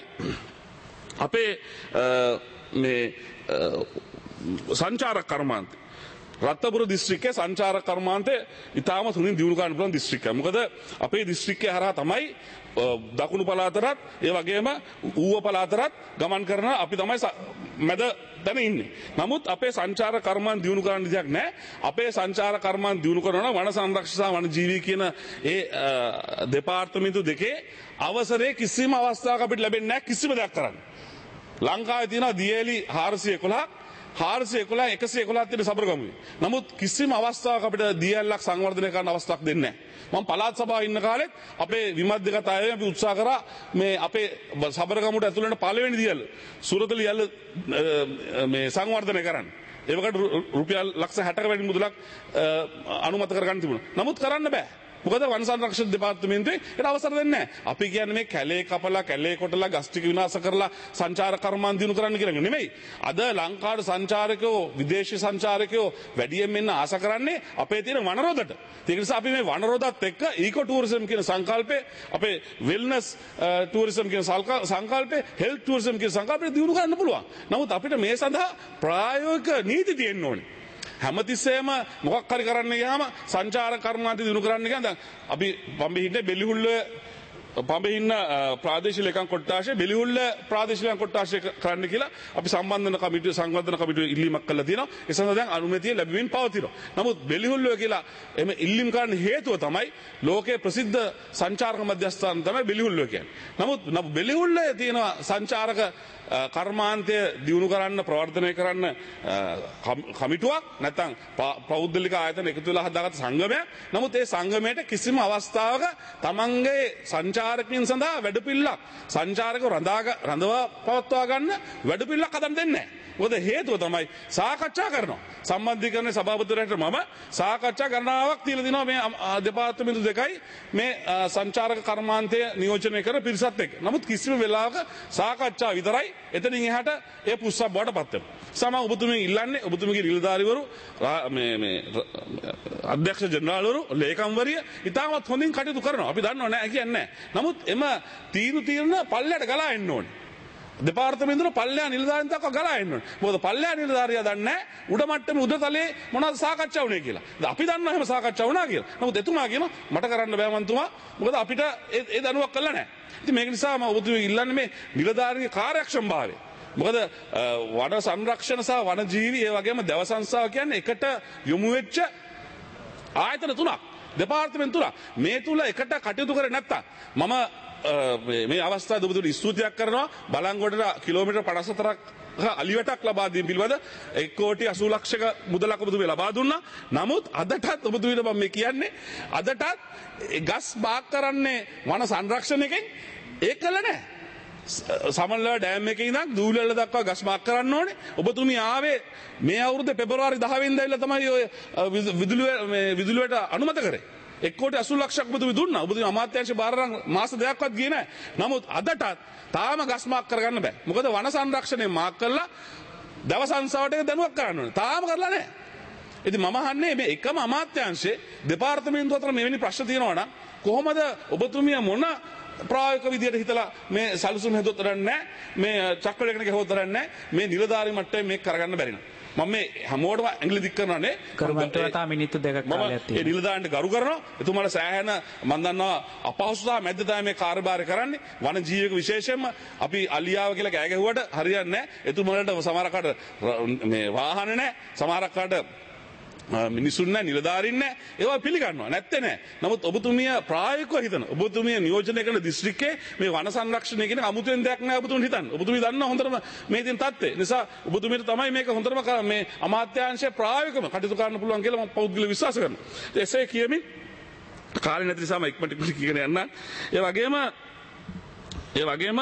අපේ මේ සංචාරක කර්මාන්තය රත්නපුර දිස්ත්‍රික්කයේ සංචාරක කර්මාන්තය ඉතාම තුනින් දියුණු කරන්න පුළුවන් දිස්ත්‍රික්කයක්. මොකද අපේ දිස්ත්‍රික්කය හරහා තමයි දකුණු පළාතරත් ඒ වගේම ඌව පළාතරත් ගමන් කරන අපි තමයි මැද තැන ඉන්නේ. නමුත් අපේ සංචාරක කර්මාන්ත දියුණු කරන්න දෙයක් නැහැ. අපේ සංචාරක කර්මාන්ත දියුණු කරනවා වන සංරක්ෂණ සහ වන ජීවී කියන ඒ දෙපාර්තමේන්තු දෙකේ අවසරයේ කිසිම අවස්ථාවක අපිට ලැබෙන්නේ නැහැ කිසිම දෙයක් කරන්න. ලංකාවේ තියෙනවා දියේලි 411ක් 111ක් තියෙන සබරගමුවේ. නමුත් කිසිම අවස්ථාවක අපිට දියැලක් සංවර්ධනය කරන්න අවස්ථාවක් දෙන්නේ නැහැ. මම පළාත් සභාවේ ඉන්න කාලෙත් අපේ විමධ්‍යගත අය අපි උත්සාහ කරා මේ අපේ සබරගමුවට ඇතුළට පළවෙනි දියැල සුරතලි යැල මේ සංවර්ධනය කරන්න. ඒවකට රුපියල් ලක්ෂ 60ක වැඩි මුදලක් අනුමත කරගන්න තිබුණා. නමුත් කරන්න බෑ. මොකද වන සංරක්ෂණ දෙපාර්තමේන්තුවේ ඒට අවසර දෙන්නේ නැහැ. අපි කියන්නේ මේ කැලේ කපලා කැලේ කොටලා ගස් ටික විනාශ කරලා සංචාරක කර්මාන්ත දිනු කරන්න කියලා නෙමෙයි. අද ලංකාවේ සංචාරකයෝ විදේශී සංචාරකයෝ වැඩියෙන් මෙන්න ආස කරන්නේ අපේ තියෙන වනරොදට. ඒක නිසා අපි මේ වනරොදත් එක්ක ඊකෝ ටූරිසම් කියන සංකල්පේ අපේ වෙල්නස් ටූරිසම් කියන සංකල්පේ හෙල්ත් ටූරිසම් කියන සංකල්පේ දිනු කරන්න පුළුවන්. නමුත් අපිට මේ සඳහා ප්‍රායෝගික නීති තියෙන්න ඕනේ. හැමතිස්සෙම මොකක් හරි කරන්න ගියාම සංචාරක කර්මාන්ත දිනු කරන්න ගියාම දැන් අපි පම්බේ හිටියේ බෙලිහුල්ල පම්බේ ඉන්න ප්‍රාදේශීය ලේකම් කොට්ටාශය බෙලිහුල්ල ප්‍රාදේශීය ලේකම් කොට්ටාශය කරන්න කියලා අපි සංවර්ධන කමිටුව ඉල්ලීමක් කළා තියෙනවා. ඒ සඳහා දැන් අනුමැතිය ලැබෙමින් පවතිනවා. නමුත් බෙලිහුල්ල කියලා එමෙ ඉල්ලීම් කරන්න හේතුව තමයි ලෝකයේ ප්‍රසිද්ධ සංචාරක මධ්‍යස්ථාන තමයි බෙලිහුල්ල කියන්නේ. නමුත් බෙලිහුල්ලේ තියෙන සංචාරක කර්මාන්තය දියුණු කරන්න ප්‍රවර්ධනය කරන්න කමිටුවක් නැත්නම් පෞද්ගලික ආයතන එකතු වෙලා හදාගත්ත සංගමයක්. නමුත් ඒ සංගමයට කිසිම අවස්ථාවක තමන්ගේ සංචාරකයන් සඳහා වැඩපිළිවෙලක් සංචාරක රඳවා පවත්වා ගන්න වැඩපිළිවෙලක් හදන්න දෙන්නේ නැහැ. මොකද හේතුව තමයි සාකච්ඡා කරනවා. සම්බන්ධීකරණයේ සභාපතිවරයාට මම සාකච්ඡා ගණනාවක් තියලා දිනවා මේ දෙපාර්තමේන්තු දෙකයි මේ සංචාරක කර්මාන්තය නියෝජනය කරන පිරිසත් එක්ක. නමුත් කිසිම වෙලාවක සාකච්ඡා විතරයි එතනින් එහාට ඒ පුස්සක් බවට පත් වෙනවා. සම ඔබතුමිය ඉල්ලන්නේ ඔබතුමියගේ නිලධාරිවරු මේ අධ්‍යක්ෂ ජනරාල්වරු ලේකම්වරිය ඉතාමත් හොඳින් කටයුතු කරනවා. අපි දන්නව නෑ කියන්නේ නෑ. නමුත් එම තීරණ පල්ලයට ගලා එන්න ඕනේ. දෙපාර්තමේන්තුවේ පල්ලෙහා නිලධාරීන් දක්වා ගලා එන්න ඕනේ. මොකද පල්ලෙහා නිලධාරියා දන්නේ උඩ මට්ටමේ උඩතලේ මොනවද සාකච්ඡා වුනේ කියලා. අපි දන්නවා එහෙම සාකච්ඡා වුණා කියලා. නමුත් එතුමා කියනවා මට කරන්න බෑ මන්තුමා. මොකද අපිට ඒ දනුවක් කළා නෑ. ඉතින් මේක නිසා මම ඔබතුමිය ඉල්ලන්නේ මේ නිලධාරීන්ගේ කාර්යක්ෂමභාවය. මොකද වන සංරක්ෂණ සහ වන ජීවි ඒ වගේම දේව සංස්ථාව කියන්නේ එකට යොමු වෙච්ච ආයතන තුනක්. දෙපාර්තමේන්තු තුනක්. මේ තුල එකට කටයුතු කරේ නැත්තම් මම මේ අවස්ථාවේ ඔබතුමියට ස්තුතියක් කරනවා. බලංගොඩට කිලෝමීටර් 54ක් අලිවටක් ලබා දීම පිළිබඳ 1,80,00,000ක මුදලක් ඔබතුමිය ලබා දුන්නා. නමුත් අදටත් ඔබතුමියට මම මේ කියන්නේ අදටත් ගස් බාක් කරන්නේ වන සංරක්ෂණයකින් ඒක කළ නැහැ. සමනල ඩෑම් එකේ ඉඳන් දූලල්ල දක්වා ගස් බාක් කරන්න ඕනේ. ඔබතුමිය ආවේ මේ අවුරුද්දේ පෙබරවාරි 10 වෙනිදා ඉල්ල තමයි ඔය විදුලියට අනුමත කරේ. 1,80,00,000ක් ඔබතුමිය දුන්නා. ඔබතුමිය අමාත්‍යාංශ බාරරන් මාස දෙකක්වත් ගියේ නැහැ. නමුත් අදටත් තාම ගස් මාක් කරගන්න බෑ. මොකද වන සංරක්ෂණය මාක් කළා දව සංස්ථාවට ඒක දැනුවක් කරන්න ඕනේ. තාම කරලා නැහැ. ඉතින් මම අහන්නේ මේ එකම අමාත්‍යාංශයේ දෙපාර්තමේන්තුව අතර මෙවැනි ප්‍රශ්න තියෙනවා නම් කොහොමද ඔබතුමිය මොන ප්‍රායෝගික විදියට හිතලා මේ සැලසුම් හදුවත් නැහැ මේ චක්‍රලේඛනක හොත් නැහැ මේ නිලධාරී මට්ටමේ මේක කරගන්න බැරි නම් මම මේ හැමෝටම ඇඟිලි දික් කරනවානේ කර්මන්තවතා මිනිත්තු දෙකක් කාලයක් තියෙනවා. ඒ නිලධාරීන්ට ගරු කරනවා. එතුමාලා සෑහෙන මම දන්නවා අපහසුතාව මැද්ද තමයි මේ කාර්යභාරය කරන්නේ. වන ජීවක විශේෂයෙන්ම අපි අලියාව කියලා කෑ ගැහුවට හරියන්නේ නැහැ. එතුමාලට සමහරකට මේ වාහන නැහැ. සමහරකට මිනිසුන් නැහැ නිලධාරීන් නැහැ ඒවා පිළිගන්නවා නැත්තේ නැහැ. නමුත් ඔබතුමිය ප්‍රායෝගිකව හිතන ඔබතුමිය නියෝජනය කරන දිස්ත්‍රික්කයේ මේ වන සංරක්ෂණය කියන අමුතුවෙන් දෙයක් නැහැ ඔබතුමිය හිතන්න. ඔබතුමිය දන්නවා හොඳටම මේ තියෙන තත්ත්වය. නිසා ඔබතුමියට තමයි මේක හොඳටම මේ අමාත්‍යාංශයේ ප්‍රායෝගිකව කටයුතු කරන්න පුළුවන් කියලා මම පෞද්ගලිකව විශ්වාස කරනවා. එසේ කියමින් කාලේ නැති නිසා මම ඉක්මනට කියන යන්න. ඒ වගේම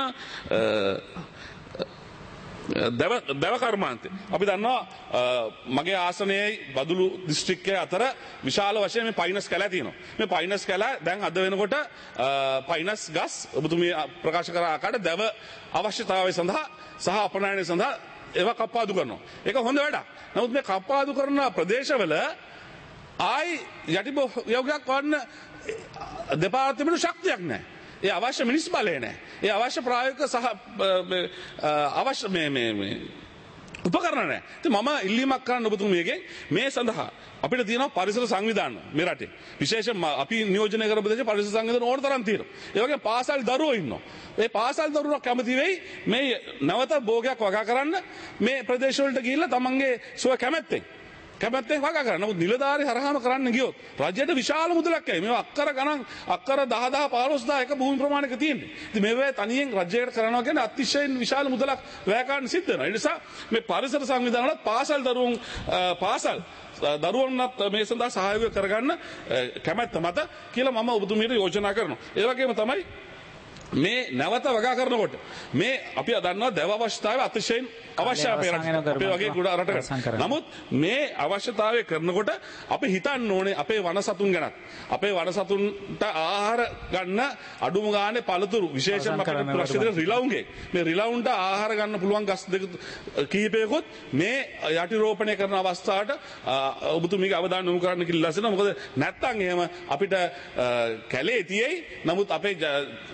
දැව කර්මාන්තය. අපි දන්නවා මගේ ආසනයේ බදුළු දිස්ත්‍රික්කයේ අතර විශාල වශයෙන් මේ පයිනස් කැලෑ තියෙනවා. මේ පයිනස් කැලෑ දැන් අද වෙනකොට පයිනස් ගස් ඔබතුමිය ප්‍රකාශ කර ආකාරයට දැව අවශ්‍යතාවය සඳහා සහ අපනයනය සඳහා ඒවා කප්පාදු කරනවා. ඒක හොඳ වැඩක්. නමුත් මේ කප්පාදු කරන ප්‍රදේශවල ආයි යටිභෝගයක් වන්න දෙපාර්තමේන්තු ශක්තියක් නැහැ. ඒ අවශ්‍ය මිනිස් බලය නැහැ. ඒ අවශ්‍ය ප්‍රායෝගික සහ අවශ්‍ය මේ උපකරණ නැහැ. ඉතින් මම ඉල්ලීමක් කරන්න ඔබතුමියගෙන් මේ සඳහා අපිට තියෙනවා පරිසර සංවිධාන මේ රටේ. විශේෂයෙන් අපි නියෝජනය කරපු ප්‍රදේශ පරිසර සංවිධාන ඕන තරම් තියෙනවා. ඒ වගේම පාසල් දරුවෝ ඉන්නවා. ඒ පාසල් දරුවෝ කැමති වෙයි මේ නැවත භෝගයක් වගා කරන්න මේ ප්‍රදේශ වලට ගිහිල්ලා තමන්ගේ සුව කැමැත්තෙන් වගා කරන්න. නමුත් නිලධාරී හරහාම කරන්න ගියොත් රජයට විශාල මුදලක් ඇයි. මේවා අක්කර ගණන් අක්කර 10,000 15,000 එක භූමි ප්‍රමාණයක තියෙන්නේ. ඉතින් මේවා තනියෙන් රජයට කරනවා කියන්නේ අතිශයින් විශාල මුදලක් වැය ගන්න සිද්ධ වෙනවා. ඒ නිසා මේ පරිසර සංවිධාන වලත් පාසල් දරුවන්වත් මේ සඳහා සහයෝගය කරගන්න කැමැත්ත මත කියලා මම ඔබතුමියට යෝජනා කරනවා. ඒ වගේම තමයි මේ නැවත වගා කරනකොට මේ අපි දන්නවා දැව අවශ්‍යතාවය අතිශයින් අවශ්‍යයි අපේ වගේ ගොඩ රටකට. නමුත් මේ අවශ්‍යතාවය කරනකොට අපි හිතන්න ඕනේ අපේ වන සතුන් ගැනත්. අපේ වන සතුන්ට ආහාර ගන්න අඩුම ගානේ පළතුරු විශේෂයෙන්ම අපිට ප්‍රශ්න දෙන රිලවුන්ගේ මේ රිලවුන්ට ආහාර ගන්න පුළුවන් ගස් දෙක කීපයකොත් මේ යටි රෝපණය කරන අවස්ථාවට ඔබතුමීගේ අවධානය යොමු කරන්න කියලා ඉල්ලා සිටිනවා. මොකද නැත්තම් එහෙම අපිට කැලේ තියෙයි. නමුත් අපේ ගමේ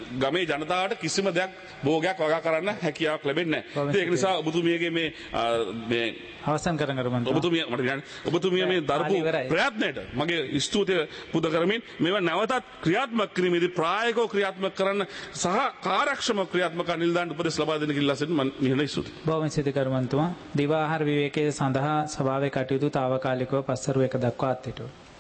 මේ ජනතාවට කිසිම දෙයක් භෝගයක් වගා කරන්න හැකියාවක් ලැබෙන්නේ නැහැ. ඒක නිසා ඔබතුමියගේ මේ අවසන් කරන කරුමන්තුමා ඔබතුමිය මට කියන්න ඔබතුමිය මේ දරපු ප්‍රයත්නයට මගේ ස්තුතිය පුද කරමින් මේවා නැවතත් ක්‍රියාත්මක කිරීමේදී ප්‍රායෝගිකව ක්‍රියාත්මක කරන්න සහ කාර්යක්ෂම ක්‍රියාත්මක නිලධාරීන් උපදෙස් ලබා දෙන්න කියලා සිටින මම නිහඬ ස්තුතියි. බොහොම ස්තුතියි කරුමන්තුමා. දිවා ආහාර විවේකයේ සඳහා සභාවේ කටයුතු తాවකාලිකව පස්වරු 1 දක්වා අත්හිටුවා.